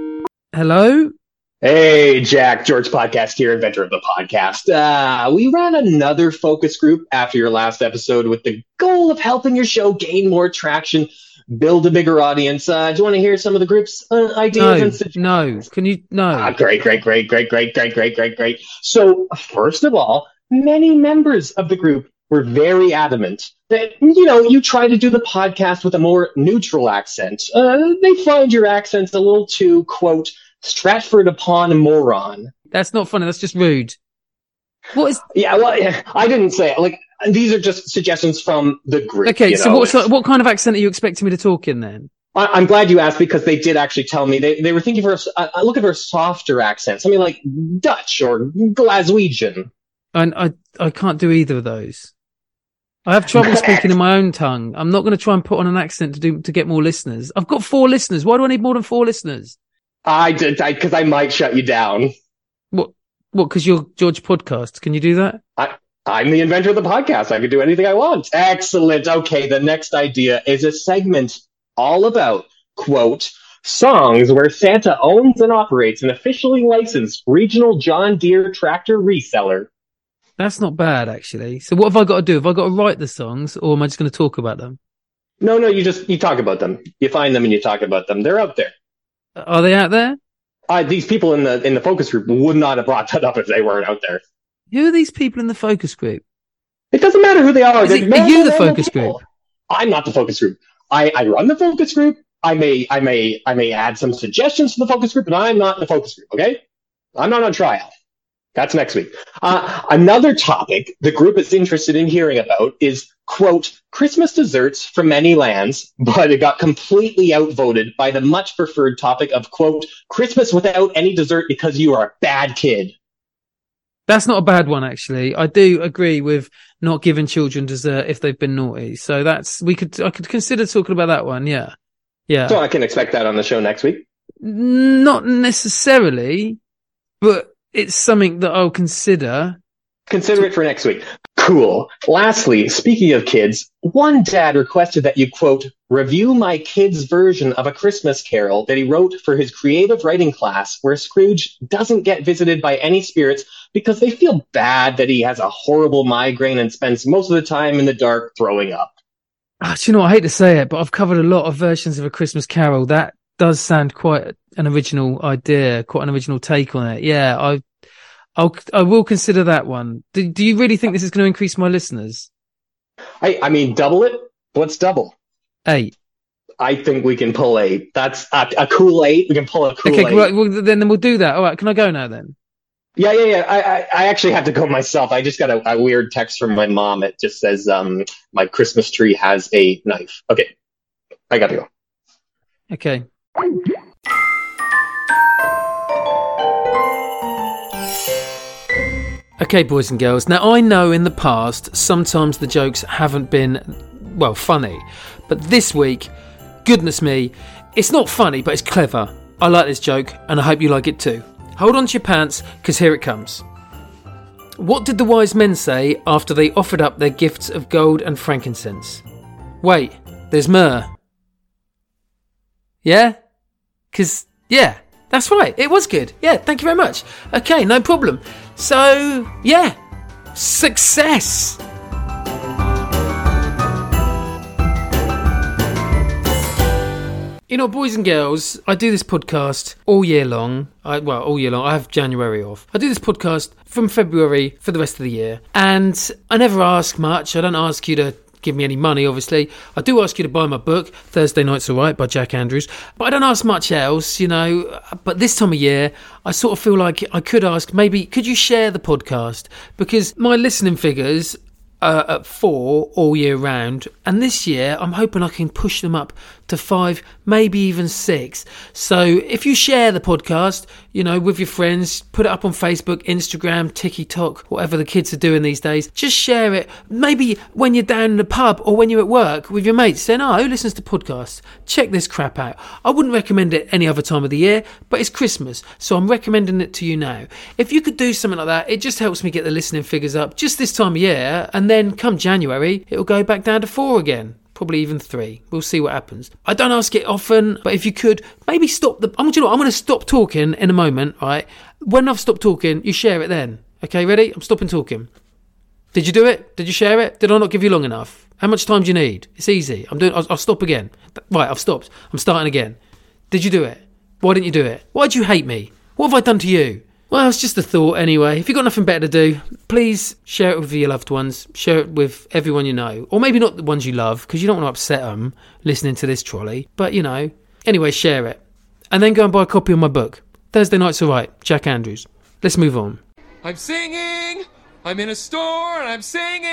hello. Hey, Jack, George Podcast here, inventor of the podcast. Uh, we ran another focus group after your last episode with the goal of helping your show gain more traction, build a bigger audience. Uh, do you want to hear some of the group's uh, ideas no, and suggestions? No, can you? No. Ah, great, great, great, great, great, great, great, great, great. So, first of all, many members of the group were very adamant that, you know, you try to do the podcast with a more neutral accent. Uh, they find your accent a little too, quote, Stratford upon Moron. That's not funny. That's just rude. What is? Yeah, well, I didn't say it. Like, these are just suggestions from the group. Okay, you so know? what, so what kind of accent are you expecting me to talk in then? I, I'm glad you asked, because they did actually tell me they, they were thinking for a, a look at for a softer accent, something like Dutch or Glaswegian. And I I can't do either of those. I have trouble speaking in my own tongue. I'm not going to try and put on an accent to do to get more listeners. I've got four listeners. Why do I need more than four listeners? I did, because I, I might shut you down. What? What? Because you're George Podcast. Can you do that? I, I'm the inventor of the podcast. I can do anything I want. Excellent. Okay, the next idea is a segment all about, quote, songs where Santa owns and operates an officially licensed regional John Deere tractor reseller. That's not bad, actually. So what have I got to do? Have I got to write the songs, or am I just going to talk about them? No, no, you just, you talk about them. You find them and you talk about them. They're out there. Are they out there? Uh, these people in the in the focus group would not have brought that up if they weren't out there. Who are these people in the focus group? It doesn't matter who they are. Is it, are you the focus people. group? I'm not the focus group. I, I run the focus group. I may I may I may add some suggestions to the focus group, but I'm not the focus group. Okay, I'm not on trial. That's next week. Uh, another topic the group is interested in hearing about is, quote, Christmas desserts from many lands, but it got completely outvoted by the much preferred topic of, quote, Christmas without any dessert because you are a bad kid. That's not a bad one, actually. I do agree with not giving children dessert if they've been naughty. So that's, we could, I could consider talking about that one. Yeah. Yeah. So I can expect that on the show next week? Not necessarily, but it's something that I'll consider. Consider it for next week. Cool. Lastly, speaking of kids, one dad requested that you, quote, review my kid's version of A Christmas Carol that he wrote for his creative writing class, where Scrooge doesn't get visited by any spirits because they feel bad that he has a horrible migraine and spends most of the time in the dark throwing up. Ah, do you know, I hate to say it, but I've covered a lot of versions of A Christmas Carol. That does sound quite an original idea, quite an original take on it. Yeah, I I'll, I will consider that one. Do, do you really think this is going to increase my listeners? I, I mean, double it? What's double? Eight. I think we can pull eight. That's a, a cool eight. We can pull a cool okay, eight. Right, well, then, then we'll do that. All right, can I go now then? Yeah, yeah, yeah. I, I, I actually have to go myself. I just got a, a weird text from my mom. It just says, um, my Christmas tree has a knife. Okay, I got to go. Okay. Okay, boys and girls. Now, I know in the past, sometimes the jokes haven't been, well, funny. But this week, goodness me, it's not funny, but it's clever. I like this joke, and I hope you like it too. Hold on to your pants, because here it comes. What did the wise men say after they offered up their gifts of gold and frankincense? Wait, there's myrrh. Yeah? Because, yeah, that's right. It was good. Yeah, thank you very much. Okay, no problem. So, yeah, success. You know, boys and girls, I do this podcast all year long. I, well, all year long. I have January off. I do this podcast from February for the rest of the year. And I never ask much. I don't ask you to give me any money, obviously. I do ask you to buy my book, Thursday Night's Alright by Jack Andrews. But I don't ask much else, you know. But this time of year, I sort of feel like I could ask, maybe, could you share the podcast? Because my listening figures are at four all year round. And this year, I'm hoping I can push them up to five, maybe even six. So if you share the podcast, you know, with your friends, put it up on Facebook, Instagram, TikTok, whatever the kids are doing these days, just share it. Maybe when you're down in the pub or when you're at work with your mates saying, oh, who listens to podcasts? Check this crap out. I wouldn't recommend it any other time of the year, but it's Christmas, so I'm recommending it to you now. If you could do something like that, it just helps me get the listening figures up just this time of year, and then come January, it'll go back down to four again. Probably even three. We'll see what happens. I don't ask it often, but if you could, maybe stop the... I'm, you know what, I'm going to stop talking in a moment, right? When I've stopped talking, you share it then. Okay, ready? I'm stopping talking. Did you do it? Did you share it? Did I not give you long enough? How much time do you need? It's easy. I'm doing... I'll, I'll stop again. Right, I've stopped. I'm starting again. Did you do it? Why didn't you do it? Why do you hate me? What have I done to you? Well, it's just a thought anyway. If you've got nothing better to do, please share it with your loved ones. Share it with everyone you know. Or maybe not the ones you love, because you don't want to upset them listening to this trolley. But, you know, anyway, share it. And then go and buy a copy of my book, Thursday Night's Alright, Jack Andrews. Let's move on. I'm singing, I'm in a store and I'm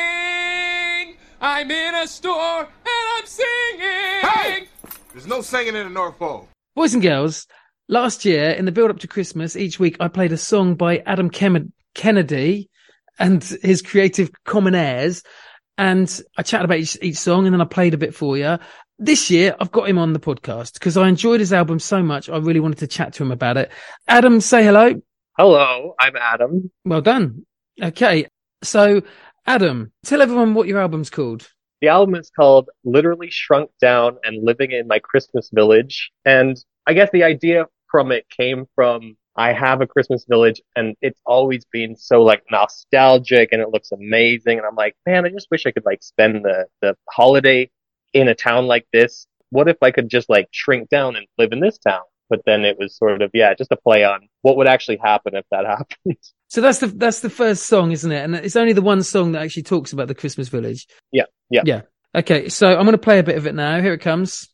singing. I'm in a store and I'm singing. Hey! There's no singing in the North Pole. Boys and girls, last year, in the build-up to Christmas, each week I played a song by Adam Kem- Kennedy and his Creative Common Airs, and I chatted about each, each song, and then I played a bit for you. This year, I've got him on the podcast because I enjoyed his album so much, I really wanted to chat to him about it. Adam, say hello. Hello, I'm Adam. Well done. Okay, so, Adam, tell everyone what your album's called. The album is called Literally Shrunk Down and Living in My Christmas Village, and I guess the idea from it came from I have a Christmas village and it's always been so like nostalgic and it looks amazing. And I'm like, man, I just wish I could like spend the, the holiday in a town like this. What if I could just like shrink down and live in this town? But then it was sort of, yeah, just a play on what would actually happen if that happened. So that's the, that's the first song, isn't it? And it's only the one song that actually talks about the Christmas village. Yeah. Yeah. Yeah. Okay. So I'm going to play a bit of it now. Here it comes.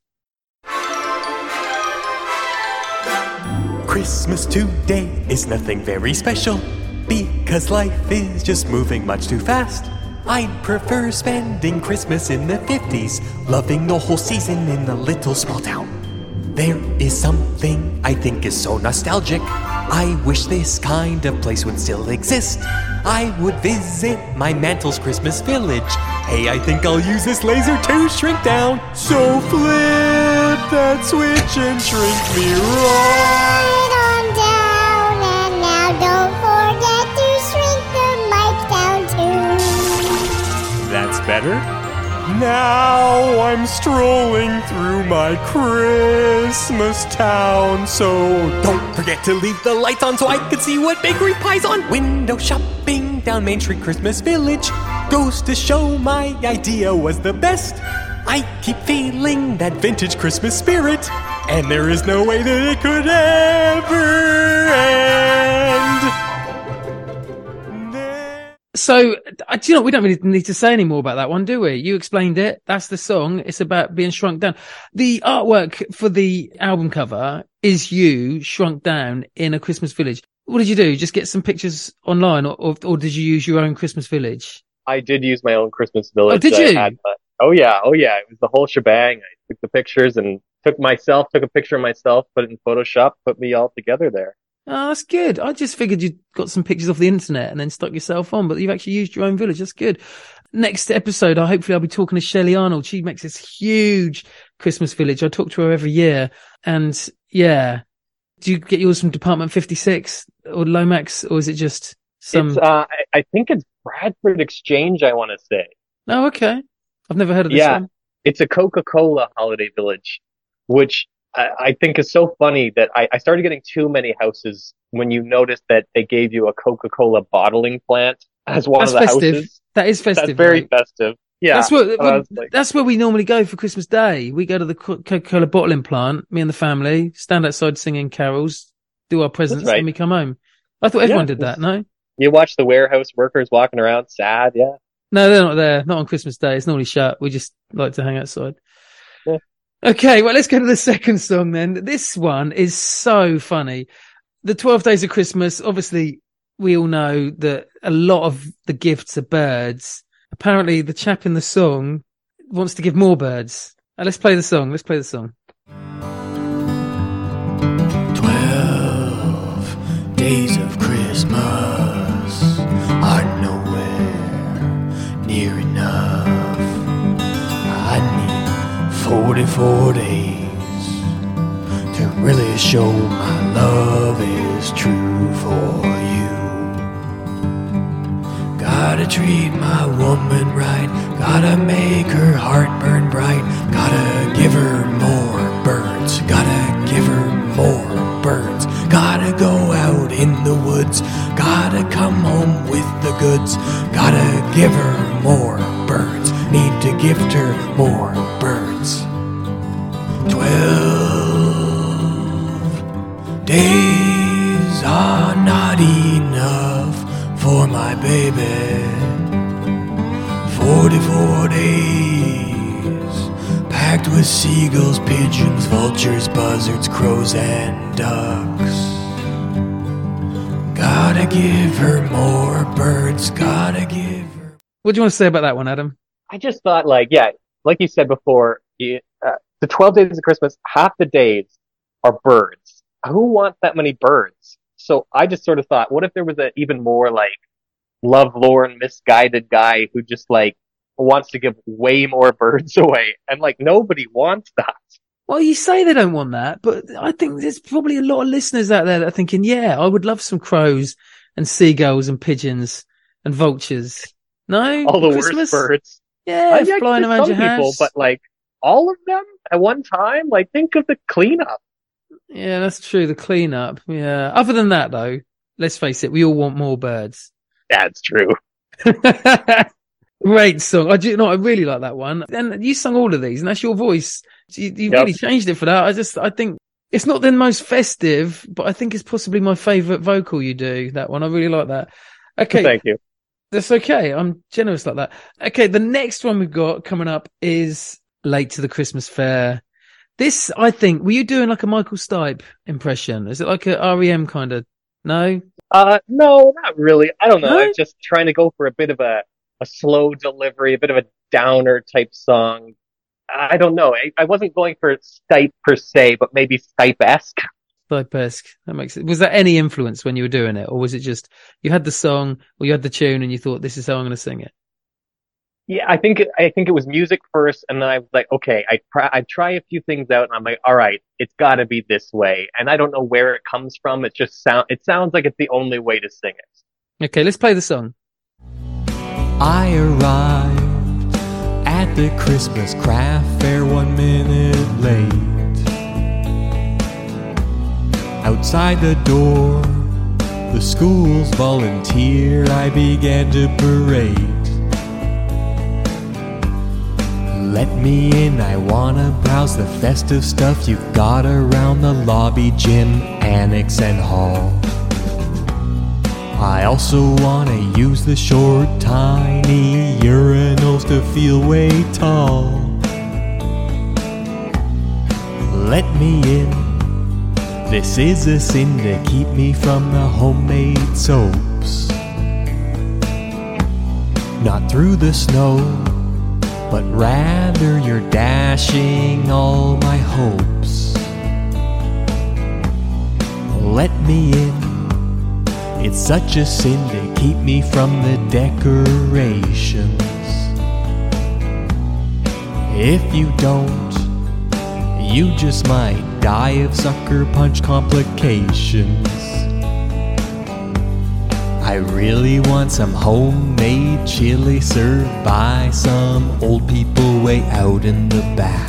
Christmas today is nothing very special because life is just moving much too fast. I'd prefer spending Christmas in the fifties, loving the whole season in a little small town. There is something I think is so nostalgic. I wish this kind of place would still exist. I would visit my mantle's Christmas village. Hey, I think I'll use this laser to shrink down. So flip that switch and shrink me right. Don't forget to shrink the mic down too. better? Now I'm strolling through my Christmas town, so don't forget to leave the lights on so I can see what bakery pie's on. Window shopping down Main Street Christmas Village goes to show my idea was the best. I keep feeling that vintage Christmas spirit, and there is no way that it could ever end. So, uh, do you know, we don't really need to say any more about that one, do we? You explained it. That's the song. It's about being shrunk down. The artwork for the album cover is you shrunk down in a Christmas village. What did you do? Just get some pictures online, or, or, or did you use your own Christmas village? I did use my own Christmas village. Oh, did you? I had, uh, oh yeah, oh yeah. It was the whole shebang. I took the pictures and took myself, took a picture of myself, put it in Photoshop, put me all together there. Oh, that's good. I just figured you got some pictures off the internet and then stuck yourself on, but you've actually used your own village. That's good. Next episode, I hopefully I'll be talking to Shelley Arnold. She makes this huge Christmas village. I talk to her every year, and yeah. Do you get yours from Department fifty-six or Lomax, or is it just some? It's, uh, I, I think it's Bradford Exchange, I want to say. Oh, okay. I've never heard of this yeah, one. It's a Coca-Cola holiday village, which I, I think is so funny that I, I started getting too many houses when you noticed that they gave you a Coca-Cola bottling plant as one That's of the festive. houses. That is festive. That's very right? festive. Yeah. That's what, what like, that's where we normally go for Christmas Day. We go to the Coca-Cola bottling plant, me and the family, stand outside singing carols, do our presents, right. and we come home. I thought everyone Yeah, did that, no? You watch the warehouse workers walking around sad, yeah. No, they're not there. Not on Christmas Day. It's normally shut. We just like to hang outside. Yeah. Okay, well, let's go to the second song then. This one is so funny. The twelve Days of Christmas, obviously, we all know that a lot of the gifts are birds. Apparently, the chap in the song wants to give more birds. Uh, let's play the song. Let's play the song. Twelve days of Christmas are nowhere near enough. I need forty-four days to really show my love is true for you. Gotta treat my woman right, gotta make her heart burn bright, gotta give her more birds, gotta give her more birds, gotta go out in the woods, gotta come home with the goods, gotta give her more birds, need to gift her more birds. Twelve days are not enough for my baby. Forty-four days packed with seagulls, pigeons, vultures, buzzards, crows, and ducks. Gotta give her more birds, gotta give her... What do you want to say about that one, Adam? I just thought, like, yeah, like you said before, you, uh, the twelve days of Christmas, half the days are birds. Who wants that many birds? So I just sort of thought, what if there was an even more, like, lovelorn, misguided guy who just, like, wants to give way more birds away? And, like, nobody wants that. Well, you say they don't want that, but I think there's probably a lot of listeners out there that are thinking, yeah, I would love some crows and seagulls and pigeons and vultures. No? All the Christmas? worst birds. Yeah, Uh, yeah, flying just around some your people, house. but, like, all of them at one time? Like, think of the cleanup. Yeah, that's true. The cleanup. Yeah. Other than that, though, let's face it, we all want more birds. That's true. Great song. I do you know, I really like that one. And you sung all of these, and that's your voice. You, you Yep. really changed it for that. I just, I think it's not the most festive, but I think it's possibly my favourite vocal you do. That one, I really like that. Okay, Thank you. that's okay. I'm generous like that. Okay, the next one we've got coming up is Late to the Christmas Fair. This, I think, were you doing like a Michael Stipe impression? Is it like a R E M kind of? No. Uh, no, not really. I don't know. No? I'm just trying to go for a bit of a, a slow delivery, a bit of a downer type song. I don't know. I, I wasn't going for Stipe per se, but maybe Stipe-esque. Stipe-esque. That makes it. Was that any influence when you were doing it, or was it just you had the song or you had the tune and you thought, this is how I'm going to sing it? Yeah, I think it, I think it was music first, and then I was like, okay, I try, I try a few things out, and I'm like, all right, it's got to be this way, and I don't know where it comes from. It just sound, it sounds like it's the only way to sing it. Okay, let's play the song. I arrived at the Christmas craft fair one minute late. Outside the door, the school's volunteer, I began to berate. Let me in, I wanna browse the festive stuff you've got around the lobby, gym, annex, and hall. I also wanna use the short, tiny urinals to feel way tall. Let me in, this is a sin to keep me from the homemade soaps. Not through the snow, but rather you're dashing all my hopes. Let me in, it's such a sin to keep me from the decorations. If you don't, you just might die of sucker punch complications. I really want some homemade chili served by some old people way out in the back.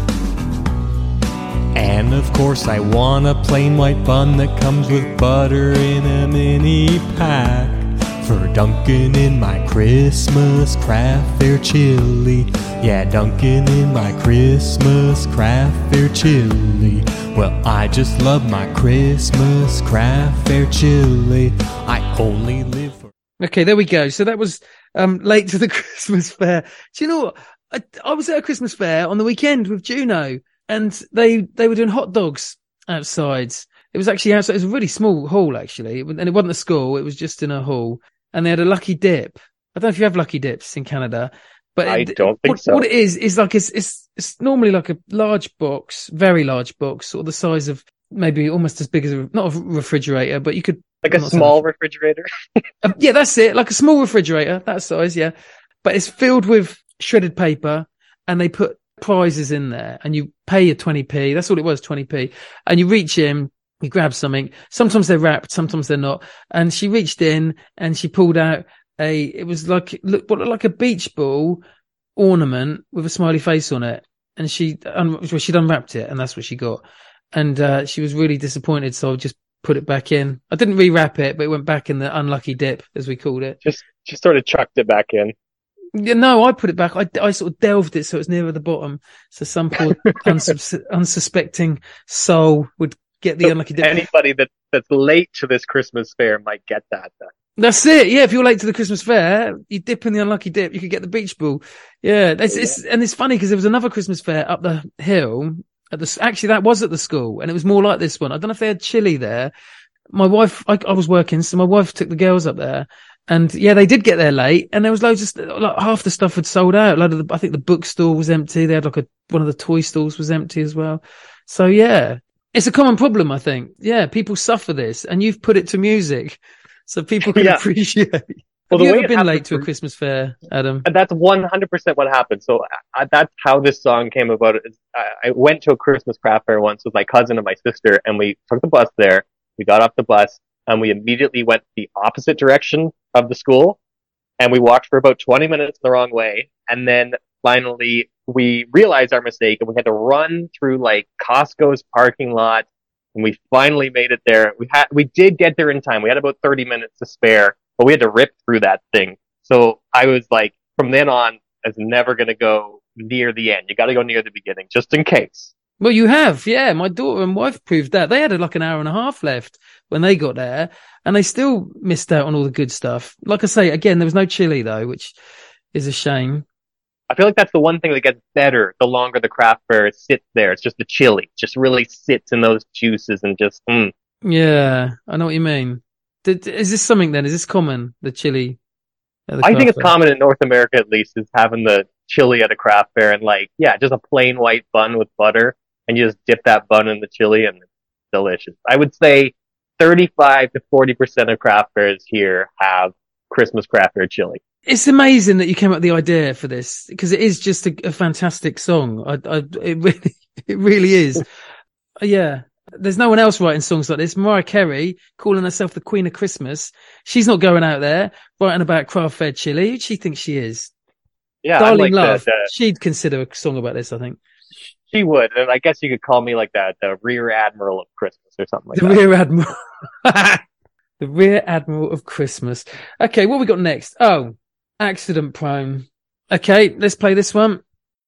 And of course I want a plain white bun that comes with butter in a mini pack for dunking in my Christmas craft fair chili. Yeah, dunking in my Christmas craft fair chili. Well, I just love my Christmas craft fair chili. I only live for... Okay, there we go. So that was um, late to the Christmas fair. Do you know what? I, I was at a Christmas fair on the weekend with Juno, and they, they were doing hot dogs outside. It was actually outside. It was a really small hall, actually. And it wasn't a school. It was just in a hall. And they had a lucky dip. I don't know if you have lucky dips in Canada. But I it, don't think what, so. What it is, is like, it's, it's, it's normally like a large box, very large box, sort of the size of maybe almost as big as a, not a refrigerator, but you could. Like a small refrigerator? um, yeah, that's it. Like a small refrigerator, that size, yeah. But it's filled with shredded paper, and they put prizes in there, and you pay your twenty p. That's all it was, twenty p. And you reach in, you grab something. Sometimes they're wrapped, sometimes they're not. And she reached in and she pulled out a, it was like, look, what, like a beach ball ornament with a smiley face on it. And she, un- she'd unwrapped it, and that's what she got. And, uh, she was really disappointed. So I just put it back in. I didn't rewrap it, but it went back in the unlucky dip, as we called it. Just, just sort of chucked it back in. Yeah, no, I put it back. I, I sort of delved it so it's nearer the bottom. So some poor unsus- unsuspecting soul would get the so unlucky dip. Anybody that, that's late to this Christmas fair might get that then. That's it. Yeah, if you're late to the Christmas fair, you dip in the unlucky dip, you could get the beach ball. Yeah, it's, yeah. it's and it's funny because there was another Christmas fair up the hill at the. Actually, that was at the school, and it was more like this one. I don't know if they had chili there. My wife, I, I was working, so my wife took the girls up there, and yeah, they did get there late, and there was loads of like half the stuff had sold out. A lot of the, I think the bookstore was empty. They had like a one of the toy stores was empty as well. So yeah, it's a common problem, I think. Yeah, people suffer this, and you've put it to music. So people can yeah. appreciate. Well, Have you ever been late to a Christmas fair, Adam? That's one hundred percent what happened. So I, that's how this song came about. I, I went to a Christmas craft fair once with my cousin and my sister, and we took the bus there. We got off the bus, and we immediately went the opposite direction of the school, and we walked for about twenty minutes the wrong way, and then finally we realized our mistake, and we had to run through like Costco's parking lot. And we finally made it there. We had, we did get there in time. We had about thirty minutes to spare, but we had to rip through that thing. So I was like, from then on, I was never going to go near the end. You got to go near the beginning, just in case. Well, you have. Yeah. My daughter and wife proved that. They had like an hour and a half left when they got there, and they still missed out on all the good stuff. Like I say, again, there was no chili though, which is a shame. I feel like that's the one thing that gets better the longer the craft fair sits there. It's just the chili. It just really sits in those juices and just, mm. Yeah, I know what you mean. Did, is this something then? Is this common, the chili? The I think it's fair? Common in North America at least, is having the chili at a craft fair and like, yeah, just a plain white bun with butter, and you just dip that bun in the chili and it's delicious. I would say thirty-five to forty percent of craft fairs here have Christmas craft fair chili. It's amazing that you came up with the idea for this, because it is just a, a fantastic song. I, I, it really, it really is. Yeah. There's no one else writing songs like this. Mariah Carey, calling herself the Queen of Christmas. She's not going out there writing about craft fed chili. Who do she think she is? Yeah, Darling I'm like Love. the, the, She'd consider a song about this, I think. She would, and I guess you could call me like the the Rear Admiral of Christmas or something like the that. Rear Admiral. The Rear Admiral of Christmas. Okay, what we got next? Oh, Accident Prone. Okay, let's play this one.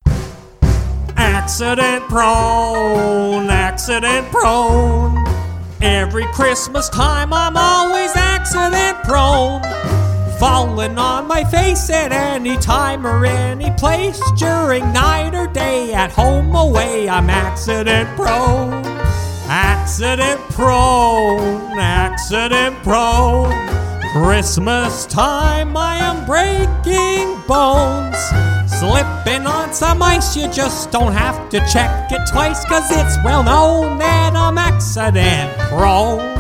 Accident prone, accident prone. Every Christmas time I'm always accident prone. Falling on my face at any time or any place, during night or day, at home, away, I'm accident prone. Accident prone, accident prone. Christmas time I am breaking bones. Slipping on some ice, you just don't have to check it twice, 'cause it's well known that I'm accident prone.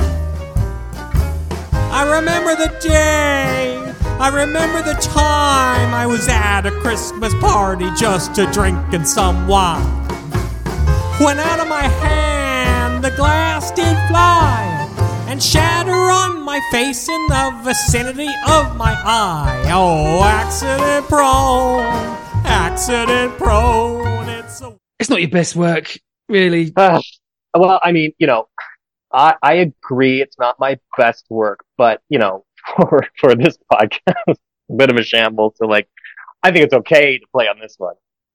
I remember the day, I remember the time I was at a Christmas party just to drinking some wine. When out of my hand the glass did fly and shatter on my face in the vicinity of my eye. Oh, accident prone, accident prone. It's so... It's not your best work, really. Uh, well, I mean, you know, I, I agree it's not my best work, but, you know, for, for this podcast, a bit of a shambles. So, like, I think it's okay to play on this one.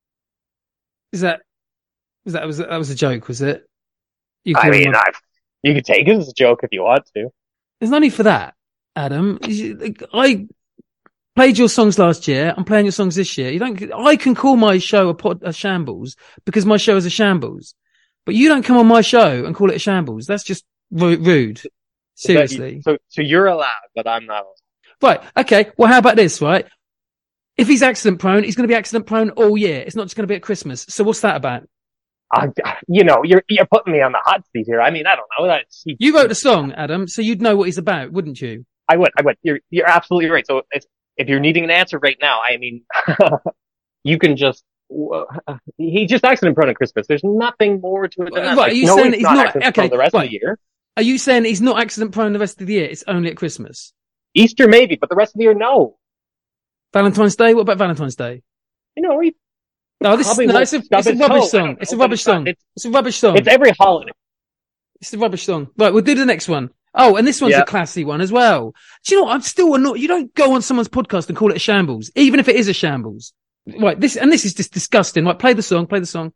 Is that, was that, was that, that was a joke, was it? You I mean, my... I've, you can take it as a joke if you want to. There's no need for that, Adam. I played your songs last year. I'm playing your songs this year. You don't, I can call my show a, pod, a shambles because my show is a shambles. But you don't come on my show and call it a shambles. That's just rude. Seriously. You, so, so you're allowed, but I'm not allowed. Right. Okay. Well, how about this, right? If he's accident prone, he's going to be accident prone all year. It's not just going to be at Christmas. So what's that about? Uh, you know, you're, you're putting me on the hot seat here. I mean, I don't know. That's, you wrote the song, Adam, so you'd know what he's about, wouldn't you? I would. I would. You're, you're absolutely right. So if, if you're needing an answer right now, I mean, you can just, Uh, he's just accident prone at Christmas. There's nothing more to it than that. Right, like, are you no, saying he's he's not, not accident okay prone the rest right. of the year? Are you saying he's not accident prone the rest of the year? It's only at Christmas. Easter maybe, but the rest of the year, no. Valentine's Day. What about Valentine's Day? You know, he no, this no, it's a, it's a rubbish song. It's a rubbish song. It's, it's a rubbish song. It's every holiday. It's a rubbish song. Right, we'll do the next one. Oh, and this one's yep. a classy one as well. Do you know what? I'm still annoyed. You don't go on someone's podcast and call it a shambles, even if it is a shambles. Right, this, and this is just disgusting. Right, play the song, play the song.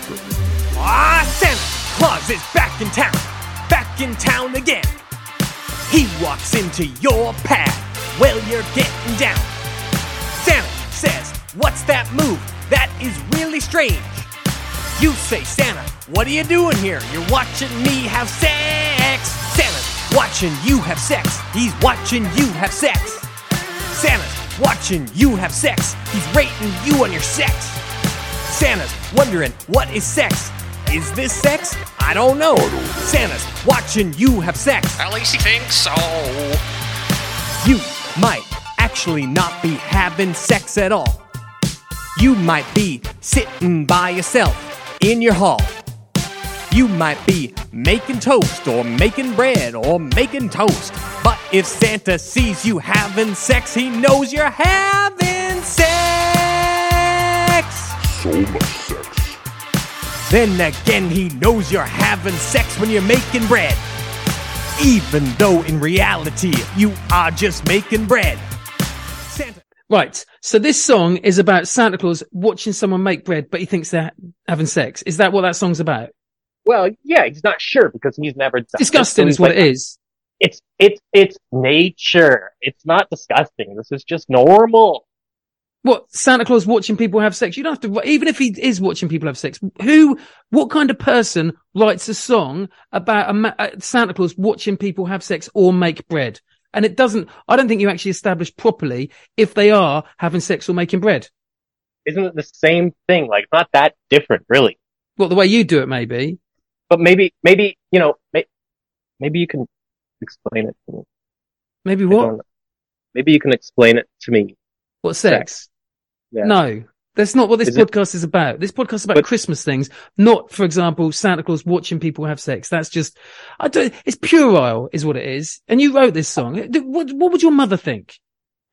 Ah, Santa Claus is back in town, back in town again. He walks into your path while you're getting down. Santa says, what's that move? That is really strange. You say, Santa, what are you doing here? You're watching me have sex. Santa's watching you have sex. He's watching you have sex. Santa's watching you have sex. He's rating you on your sex. Santa's wondering, what is sex? Is this sex? I don't know. Santa's watching you have sex. At least he thinks so. You might actually not be having sex at all. You might be sitting by yourself in your hall. You might be making toast or making bread or making toast. But if Santa sees you having sex, he knows you're having sex. So much sex. Then again, he knows you're having sex when you're making bread. Even though in reality, you are just making bread. Santa. Right, so this song is about Santa Claus watching someone make bread, but he thinks they're having sex. Is that what that song's about? Well, yeah, he's not sure because he's never done disgusting it. So is what like, it is. It's, it's, it's nature. It's not disgusting. This is just normal. What, Santa Claus watching people have sex? You don't have to, even if he is watching people have sex, who, what kind of person writes a song about a, a Santa Claus watching people have sex or make bread? And it doesn't, I don't think you actually establish properly if they are having sex or making bread. Isn't it the same thing? Like, it's not that different, really. Well, the way you do it, maybe. But maybe, maybe, you know, may, maybe you can explain it to me. Maybe what? Maybe you can explain it to me. What, sex? sex. Yeah. No, that's not what this is podcast it? is about. This podcast is about but, Christmas things, not, for example, Santa Claus watching people have sex. That's just, I don't, it's puerile is what it is. And you wrote this song. What, what would your mother think?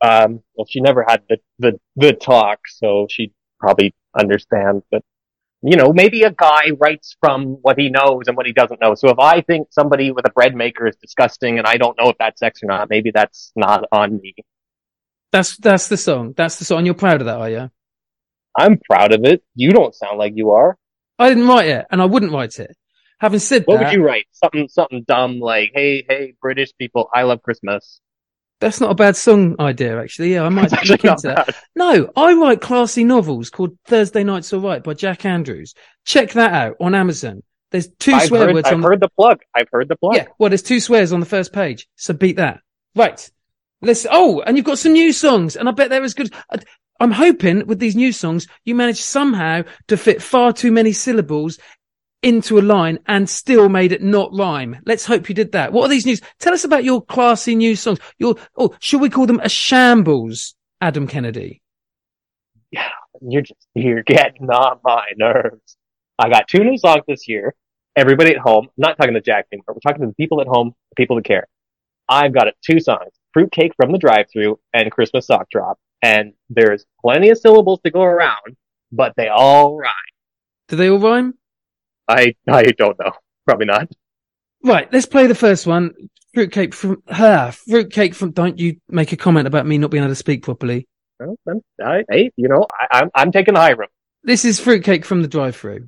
Um, well, she never had the, the, the talk, so she'd probably understand. But, you know, maybe a guy writes from what he knows and what he doesn't know. So if I think somebody with a bread maker is disgusting and I don't know if that's sex or not, maybe that's not on me. That's that's the song. That's the song. You're proud of that, are you? I'm proud of it. You don't sound like you are. I didn't write it, and I wouldn't write it. Having said What that, would you write? Something, something dumb like, "Hey, hey, British people, I love Christmas." that's not a bad song idea, actually. Yeah, I might It's look actually into not that. bad. No, I write classy novels called Thursday Night's Alright by Jack Andrews. Check that out on Amazon. There's two I've swear heard, words I've on heard the plug. I've heard the plug. Yeah, well, there's two swears on the first page, so beat that. Right. Let's. Oh, and you've got some new songs, and I bet they're as good. I'm hoping with these new songs, you manage somehow to fit far too many syllables into a line and still made it not rhyme. Let's hope you did that. What are these news? Tell us about your classy new songs. Your, oh, should we call them a shambles, Adam Kennedy? Yeah, you're just, you're getting on my nerves. I got two new songs this year. Everybody at home, I'm not talking to Jack anymore. We're talking to the people at home, the people that care. I've got it, two songs, Fruitcake from the Drive-Thru and Christmas Sock Drop. And there's plenty of syllables to go around, but they all rhyme. Do they all rhyme? I, I don't know. Probably not. Right, let's play the first one. Fruitcake from her. Fruitcake from. Don't you make a comment about me not being able to speak properly. Well, then, I, hey, you know, I, I'm I'm taking the high road. This is Fruitcake from the Drive-Thru.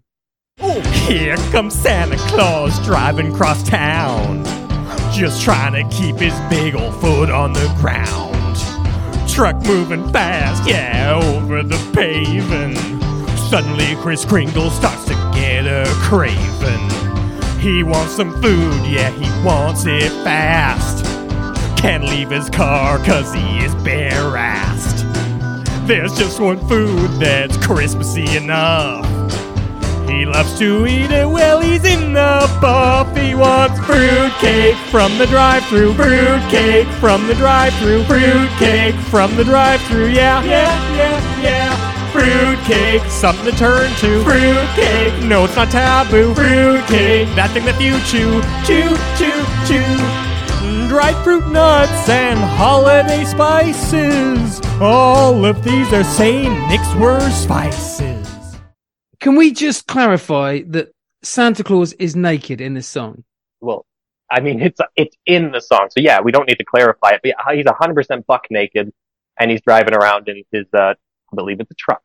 Here comes Santa Claus driving across town, just trying to keep his big old foot on the ground. Truck moving fast, yeah, over the paving. Suddenly Kris Kringle starts to get a craving. He wants some food, yeah, he wants it fast. Can't leave his car cause he is bare-assed. There's just one food that's Christmassy enough. He loves to eat it while he's in the buff. He wants fruitcake from the drive-thru. Fruitcake from the drive-thru. Fruitcake from the drive-thru. Yeah, yeah, yeah, yeah. Fruitcake, something to turn to. Fruitcake, no, it's not taboo. Fruitcake, that thing that you chew, chew, chew, chew. Dried fruit nuts and holiday spices. All of these are Saint Nick's worst spices. Can we just clarify that Santa Claus is naked in this song? Well, I mean, it's it's in the song, so yeah, we don't need to clarify it. But yeah, he's one hundred percent buck naked, and he's driving around in his, uh, I believe it's a truck.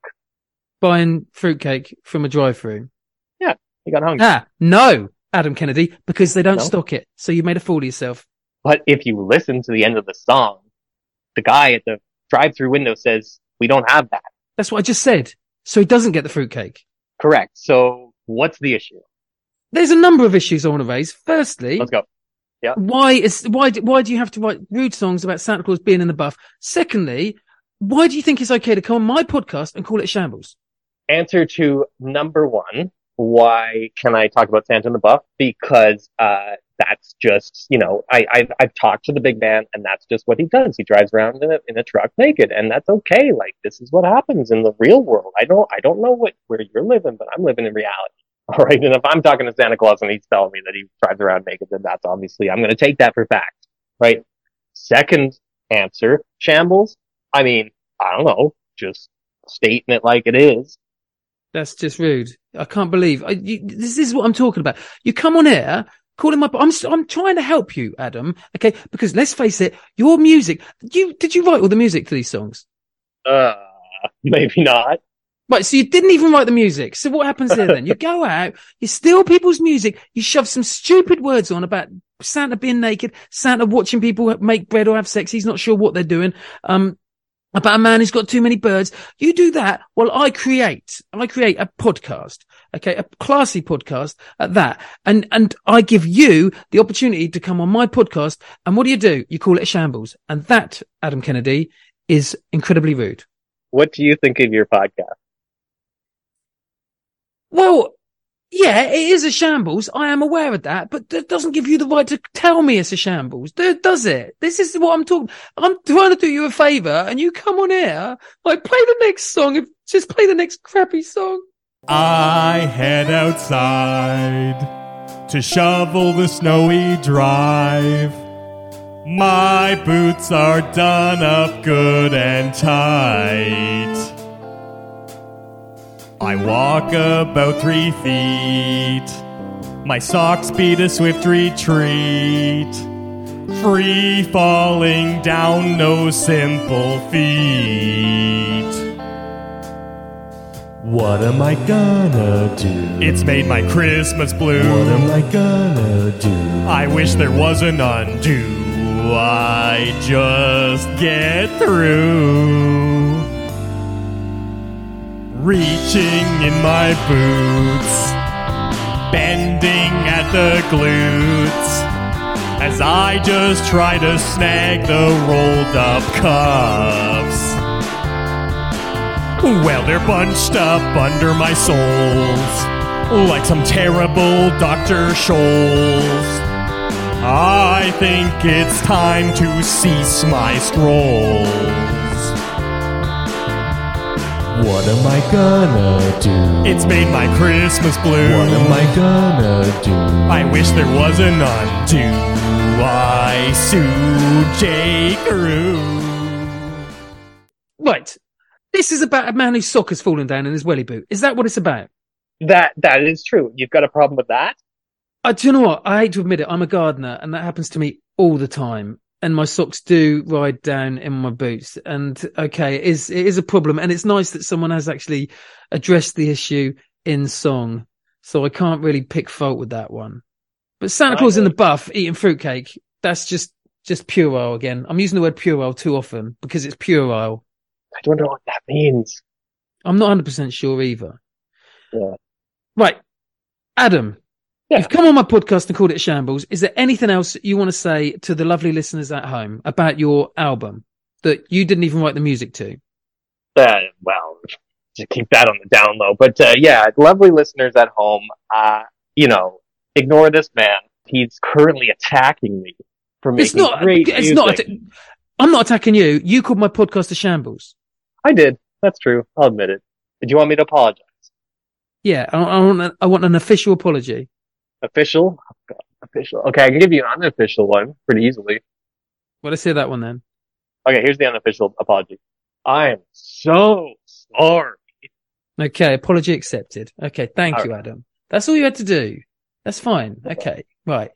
Buying fruitcake from a drive-thru. Yeah, he got hungry. Ah, no, Adam Kennedy, because they don't No. stock it. So you made a fool of yourself. But if you listen to the end of the song, the guy at the drive-thru window says, "We don't have that." That's what I just said. So he doesn't get the fruitcake. Correct. So what's the issue? There's a number of issues I want to raise. Firstly, Let's go. Yeah. why is why do, why do you have to write rude songs about Santa Claus being in the buff? Secondly, why do you think it's okay to come on my podcast and call it shambles? Answer to number one, why can I talk about Santa in the Buff? Because uh that's just, you know, I, I've, I've talked to the big man, and that's just what he does. He drives around in a, in a truck naked, and that's okay. Like, this is what happens in the real world. I don't I don't know what where you're living, but I'm living in reality. All right, and if I'm talking to Santa Claus and he's telling me that he drives around naked, then that's obviously, I'm going to take that for fact, right? Second answer, shambles. I mean, I don't know, just stating it like it is. That's just rude. I can't believe I, you, this is what I'm talking about. You come on here, call him up. I'm I'm trying to help you, Adam. Okay, because let's face it, your music. You did you write all the music to these songs? Uh, maybe not. Right, so you didn't even write the music. So what happens there then? You go out, you steal people's music, you shove some stupid words on about Santa being naked, Santa watching people make bread or have sex. He's not sure what they're doing. Um, about a man who's got too many birds. You do that while I create, I create a podcast, okay, a classy podcast at that. And, and I give you the opportunity to come on my podcast. And what do you do? You call it a shambles. And that, Adam Kennedy, is incredibly rude. What do you think of your podcast? Well, yeah, it is a shambles. I am aware of that, but that doesn't give you the right to tell me it's a shambles, does it? This is what I'm talking. I'm trying to do you a favour, and you come on here. Like, play the next song. Just play the next crappy song. I head outside to shovel the snowy drive. My boots are done up good and tight. I walk about three feet. My socks beat a swift retreat. Free falling down no simple feat. What am I gonna do? It's made my Christmas blue. What am I gonna do? I wish there was an undo. I just get through. Reaching in my boots, bending at the glutes, as I just try to snag the rolled up cuffs. Well, they're bunched up under my soles, like some terrible Doctor Scholl's. I think it's time to cease my strolls. What am I gonna do? It's made my Christmas blue. What am I gonna do? I wish there was an undo. I sue J. Carew. Right. This is about a man whose sock has fallen down in his welly boot. Is that what it's about? That That is true. You've got a problem with that? Uh, do you know what? I hate to admit it. I'm a gardener, and that happens to me all the time. And my socks do ride down in my boots. And okay, it is, it is a problem. And it's nice that someone has actually addressed the issue in song. So I can't really pick fault with that one. But Santa Claus in the buff eating fruitcake, that's just, just puerile again. I'm using the word puerile too often because it's puerile. I don't know what that means. I'm not one hundred percent sure either. Yeah. Right. Adam. Yeah. You've come on my podcast and called it Shambles. Is there anything else you want to say to the lovely listeners at home about your album that you didn't even write the music to? Uh, well, just keep that on the down low. But uh, yeah, lovely listeners at home, uh, you know, ignore this man. He's currently attacking me for making it's not, great it's music. Not atta- I'm not attacking you. You called my podcast a Shambles. I did. That's true. I'll admit it. Did you want me to apologize? Yeah, I, I, want, a, I want an official apology. Official? Oh, God, official. Okay, I can give you an unofficial one pretty easily. Well, let's hear that one then. Okay, here's the unofficial apology. I am so sorry. Okay, apology accepted. Okay, thank all you, right. Adam. That's all you had to do. That's fine. Okay, right.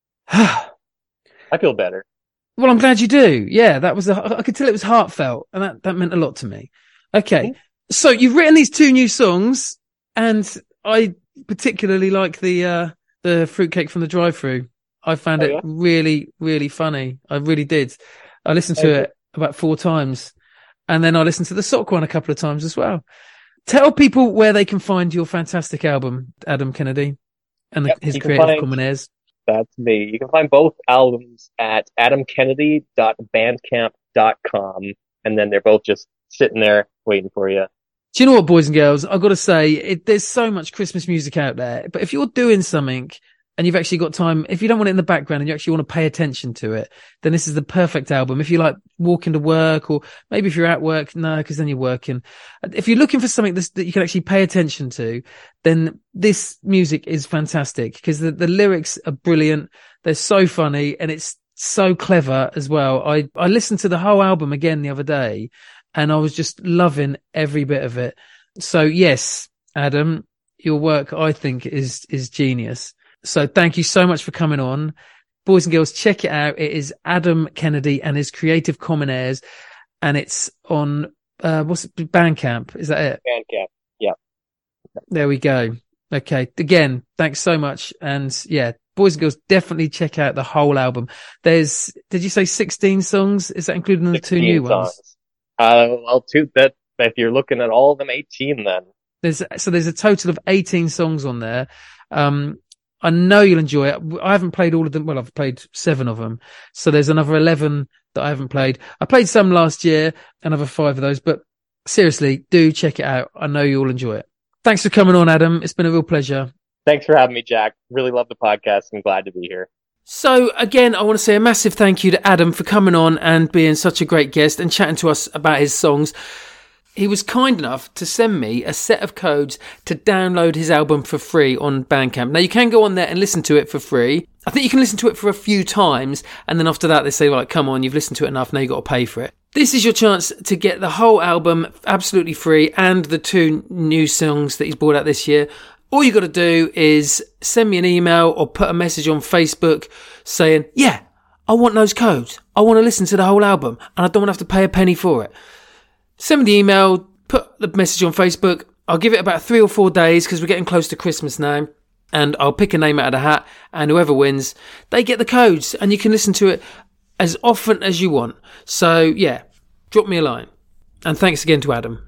I feel better. Well, I'm glad you do. Yeah, that was, a, I could tell it was heartfelt, and that, that meant a lot to me. Okay, mm-hmm. So you've written these two new songs, and I particularly like the, uh, the fruitcake from the drive-thru. I found oh, it yeah? really, really funny. I really did. I listened to okay. it about four times, and then I listened to the sock one a couple of times as well. Tell people where they can find your fantastic album, Adam Kennedy, and the, yep, his Creative find, Common Airs. That's me. You can find both albums at adam kennedy dot bandcamp dot com, and then they're both just sitting there waiting for you. Do you know what, boys and girls? I've got to say, it, there's so much Christmas music out there, but if you're doing something and you've actually got time, if you don't want it in the background and you actually want to pay attention to it, then this is the perfect album. If you like walking to work, or maybe if you're at work, no, because then you're working. If you're looking for something that's, that you can actually pay attention to, then this music is fantastic because the, the lyrics are brilliant. They're so funny and it's so clever as well. I, I listened to the whole album again the other day, and I was just loving every bit of it. So yes, Adam, your work, I think, is, is genius. So thank you so much for coming on. Boys and girls, check it out. It is Adam Kennedy and his Creative Common Airs, and it's on, uh, what's it? Bandcamp. Is that it? Bandcamp. Yeah. There we go. Okay. Again, thanks so much. And yeah, boys and girls, definitely check out the whole album. There's, did you say sixteen songs? Is that including the two new songs. ones? Uh, well, two, that, if you're looking at all of them, eighteen then. There's, so there's a total of eighteen songs on there. Um, I know you'll enjoy it. I haven't played all of them. Well, I've played seven of them. So there's another eleven that I haven't played. I played some last year, another five of those, but seriously, do check it out. I know you'll enjoy it. Thanks for coming on, Adam. It's been a real pleasure. Thanks for having me, Jack. Really love the podcast and glad to be here. So again, I want to say a massive thank you to Adam for coming on and being such a great guest and chatting to us about his songs. he was kind enough to send me a set of codes to download his album for free on Bandcamp. Now, you can go on there and listen to it for free. I think you can listen to it for a few times, and then after that they say, like, come on, you've listened to it enough, now you've got to pay for it. This is your chance to get the whole album absolutely free and the two new songs that he's brought out this year. All you got to do is send me an email or put a message on Facebook saying, yeah, I want those codes. I want to listen to the whole album and I don't want to have to pay a penny for it. Send me the email, put the message on Facebook. I'll give it about three or four days because we're getting close to Christmas now. And I'll pick a name out of the hat, and whoever wins, they get the codes and you can listen to it as often as you want. So, yeah, drop me a line. And thanks again to Adam.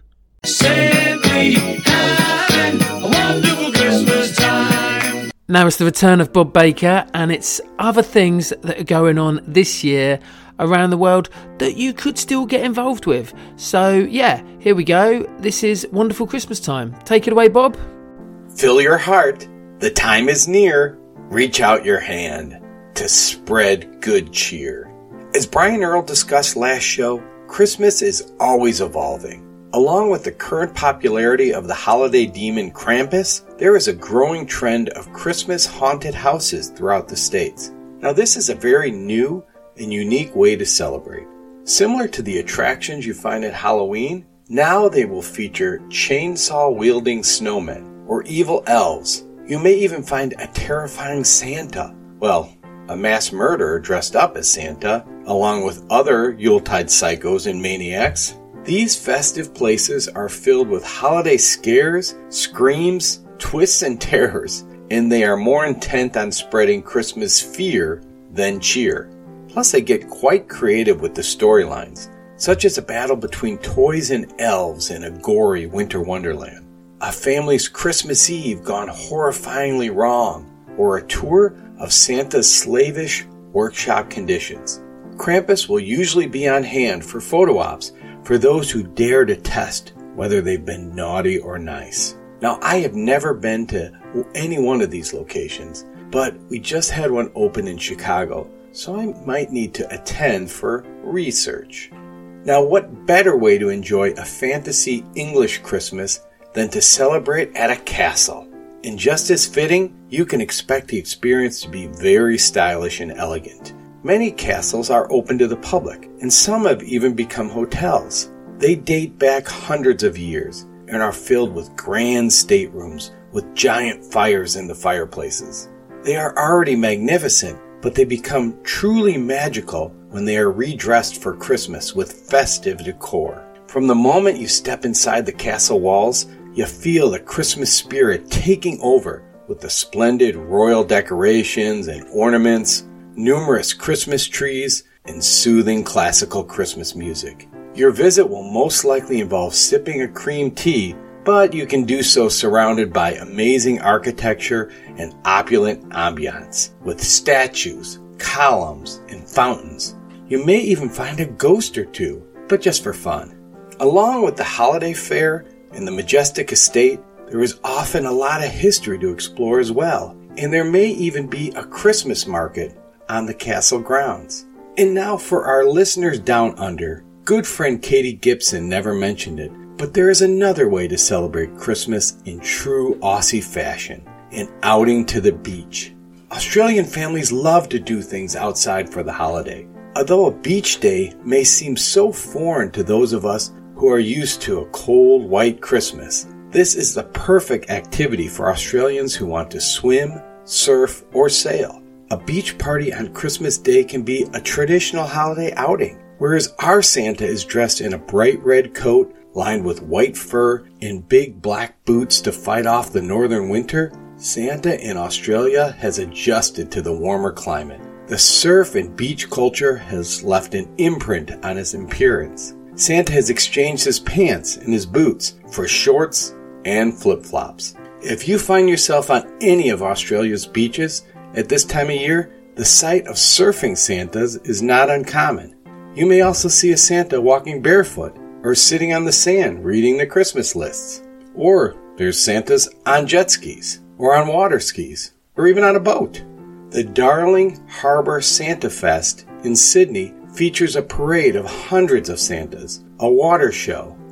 Simply having a wonderful Christmas time. Now it's the return of Bob Baker, and it's other things that are going on this year around the world that you could still get involved with. So, yeah, here we go. This is Wonderful Christmas Time. Take it away, Bob. Fill your heart. The time is near. Reach out your hand to spread good cheer. As Brian Earl discussed last show, Christmas is always evolving. Along with the current popularity of the holiday demon Krampus, there is a growing trend of Christmas haunted houses throughout the states. Now, this is a very new and unique way to celebrate. Similar to the attractions you find at Halloween, now they will feature chainsaw-wielding snowmen or evil elves. You may even find a terrifying Santa. Well, a mass murderer dressed up as Santa, along with other Yuletide psychos and maniacs. These festive places are filled with holiday scares, screams, twists, and terrors, and they are more intent on spreading Christmas fear than cheer. Plus, they get quite creative with the storylines, such as a battle between toys and elves in a gory winter wonderland, a family's Christmas Eve gone horrifyingly wrong, or a tour of Santa's slavish workshop conditions. Krampus will usually be on hand for photo ops for those who dare to test whether they've been naughty or nice. Now, I have never been to any one of these locations, but we just had one open in Chicago, so I might need to attend for research. Now, what better way to enjoy a fantasy English Christmas than to celebrate at a castle? And just as fitting, you can expect the experience to be very stylish and elegant. Many castles are open to the public, and some have even become hotels. They date back hundreds of years and are filled with grand staterooms with giant fires in the fireplaces. They are already magnificent, but they become truly magical when they are redressed for Christmas with festive decor. From the moment you step inside the castle walls, you feel the Christmas spirit taking over with the splendid royal decorations and ornaments, numerous Christmas trees, and soothing classical Christmas music. Your visit will most likely involve sipping a cream tea, but you can do so surrounded by amazing architecture and opulent ambiance, with statues, columns, and fountains. You may even find a ghost or two, but just for fun. Along with the holiday fair and the majestic estate, there is often a lot of history to explore as well, and there may even be a Christmas market on the castle grounds. And now for our listeners down under, good friend Katie Gibson never mentioned it, but there is another way to celebrate Christmas in true Aussie fashion, an outing to the beach. Australian families love to do things outside for the holiday. Although a beach day may seem so foreign to those of us who are used to a cold, white Christmas, this is the perfect activity for Australians who want to swim, surf, or sail. A beach party on Christmas Day can be a traditional holiday outing. Whereas our Santa is dressed in a bright red coat lined with white fur and big black boots to fight off the northern winter, Santa in Australia has adjusted to the warmer climate. The surf and beach culture has left an imprint on his appearance. Santa has exchanged his pants and his boots for shorts and flip-flops. If you find yourself on any of Australia's beaches at this time of year, the sight of surfing Santas is not uncommon. You may also see a Santa walking barefoot or sitting on the sand reading the Christmas lists. Or there's Santas on jet skis or on water skis or even on a boat. The Darling Harbour Santa Fest in Sydney features a parade of hundreds of Santas, a water show,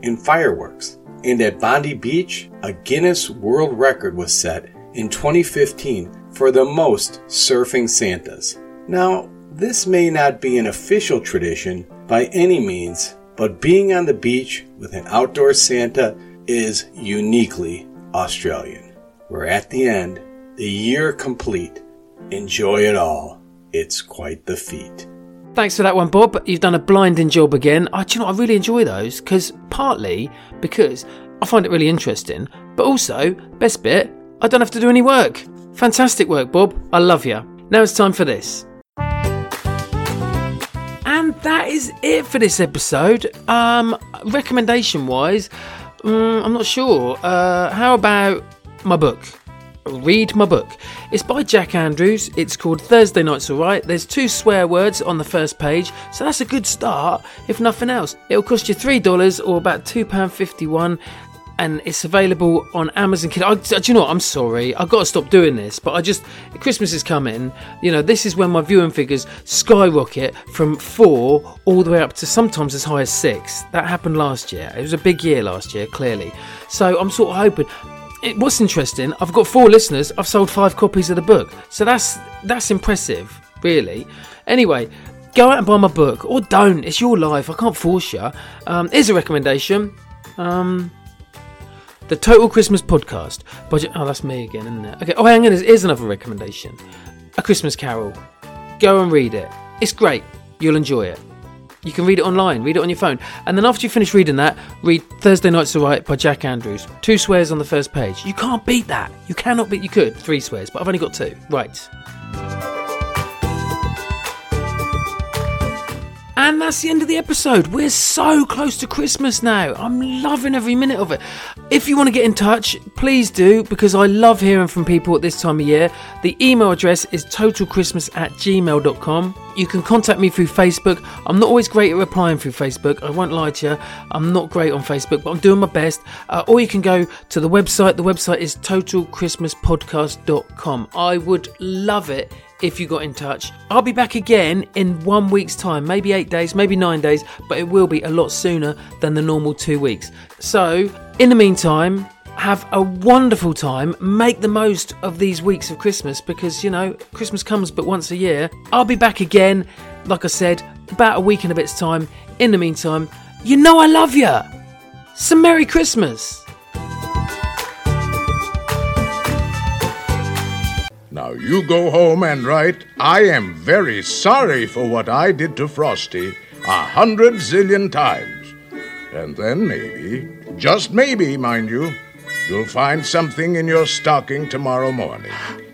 and fireworks. And at Bondi Beach, a Guinness World Record was set in twenty fifteen for the most surfing Santas. Now, this may not be an official tradition by any means, but being on the beach with an outdoor Santa is uniquely Australian. We're at the end, the year complete. Enjoy it all. It's quite the feat. Thanks for that one, Bob. You've done a blinding job again. I, do you know, I really enjoy those, because partly because I find it really interesting, but also, best bit, I don't have to do any work. Fantastic work, Bob. I love you. Now it's time for this. And that is it for this episode. Um, recommendation-wise, um, I'm not sure. Uh, how about my book? Read my book. It's by Jack Andrews. It's called Thursday Night's Alright. There's two swear words on the first page, so that's a good start, if nothing else. It'll cost you three dollars or about two pounds fifty-one, and it's available on Amazon Kindle. Do you know what? I'm sorry. I've got to stop doing this, but I just... Christmas is coming. You know, this is when my viewing figures skyrocket from four all the way up to sometimes as high as six. That happened last year. It was a big year last year, clearly. So I'm sort of hoping... It, what's interesting, I've got four listeners, I've sold five copies of the book. So that's that's impressive, really. Anyway, go out and buy my book, or don't, it's your life, I can't force you. Um, here's a recommendation. Um, the Total Christmas Podcast. Budget. Oh, that's me again, isn't it? Okay, oh, hang on, here's, here's another recommendation. A Christmas Carol. Go and read it. It's great, you'll enjoy it. You can read it online, read it on your phone. And then after you finish reading that, read Thursday Night's Alright by Jack Andrews. Two swears on the first page. You can't beat that. You cannot beat... You could. Three swears, but I've only got two. Right. And that's the end of the episode. We're so close to Christmas now. I'm loving every minute of it. If you want to get in touch, please do, because I love hearing from people at this time of year. The email address is totalchristmas at gmail dot com. You can contact me through Facebook. I'm not always great at replying through Facebook. I won't lie to you. I'm not great on Facebook, but I'm doing my best. Uh, or you can go to the website. The website is total christmas podcast dot com. I would love it if you got in touch. I'll be back again in one week's time, maybe eight days, maybe nine days, but it will be a lot sooner than the normal two weeks. So, in the meantime, have a wonderful time. Make the most of these weeks of Christmas, because, you know, Christmas comes but once a year. I'll be back again, like I said, about a week and a bit's time. In the meantime, you know I love you. So Merry Christmas. Now you go home and write, I am very sorry for what I did to Frosty a hundred zillion times. And then maybe, just maybe, mind you, you'll find something in your stocking tomorrow morning.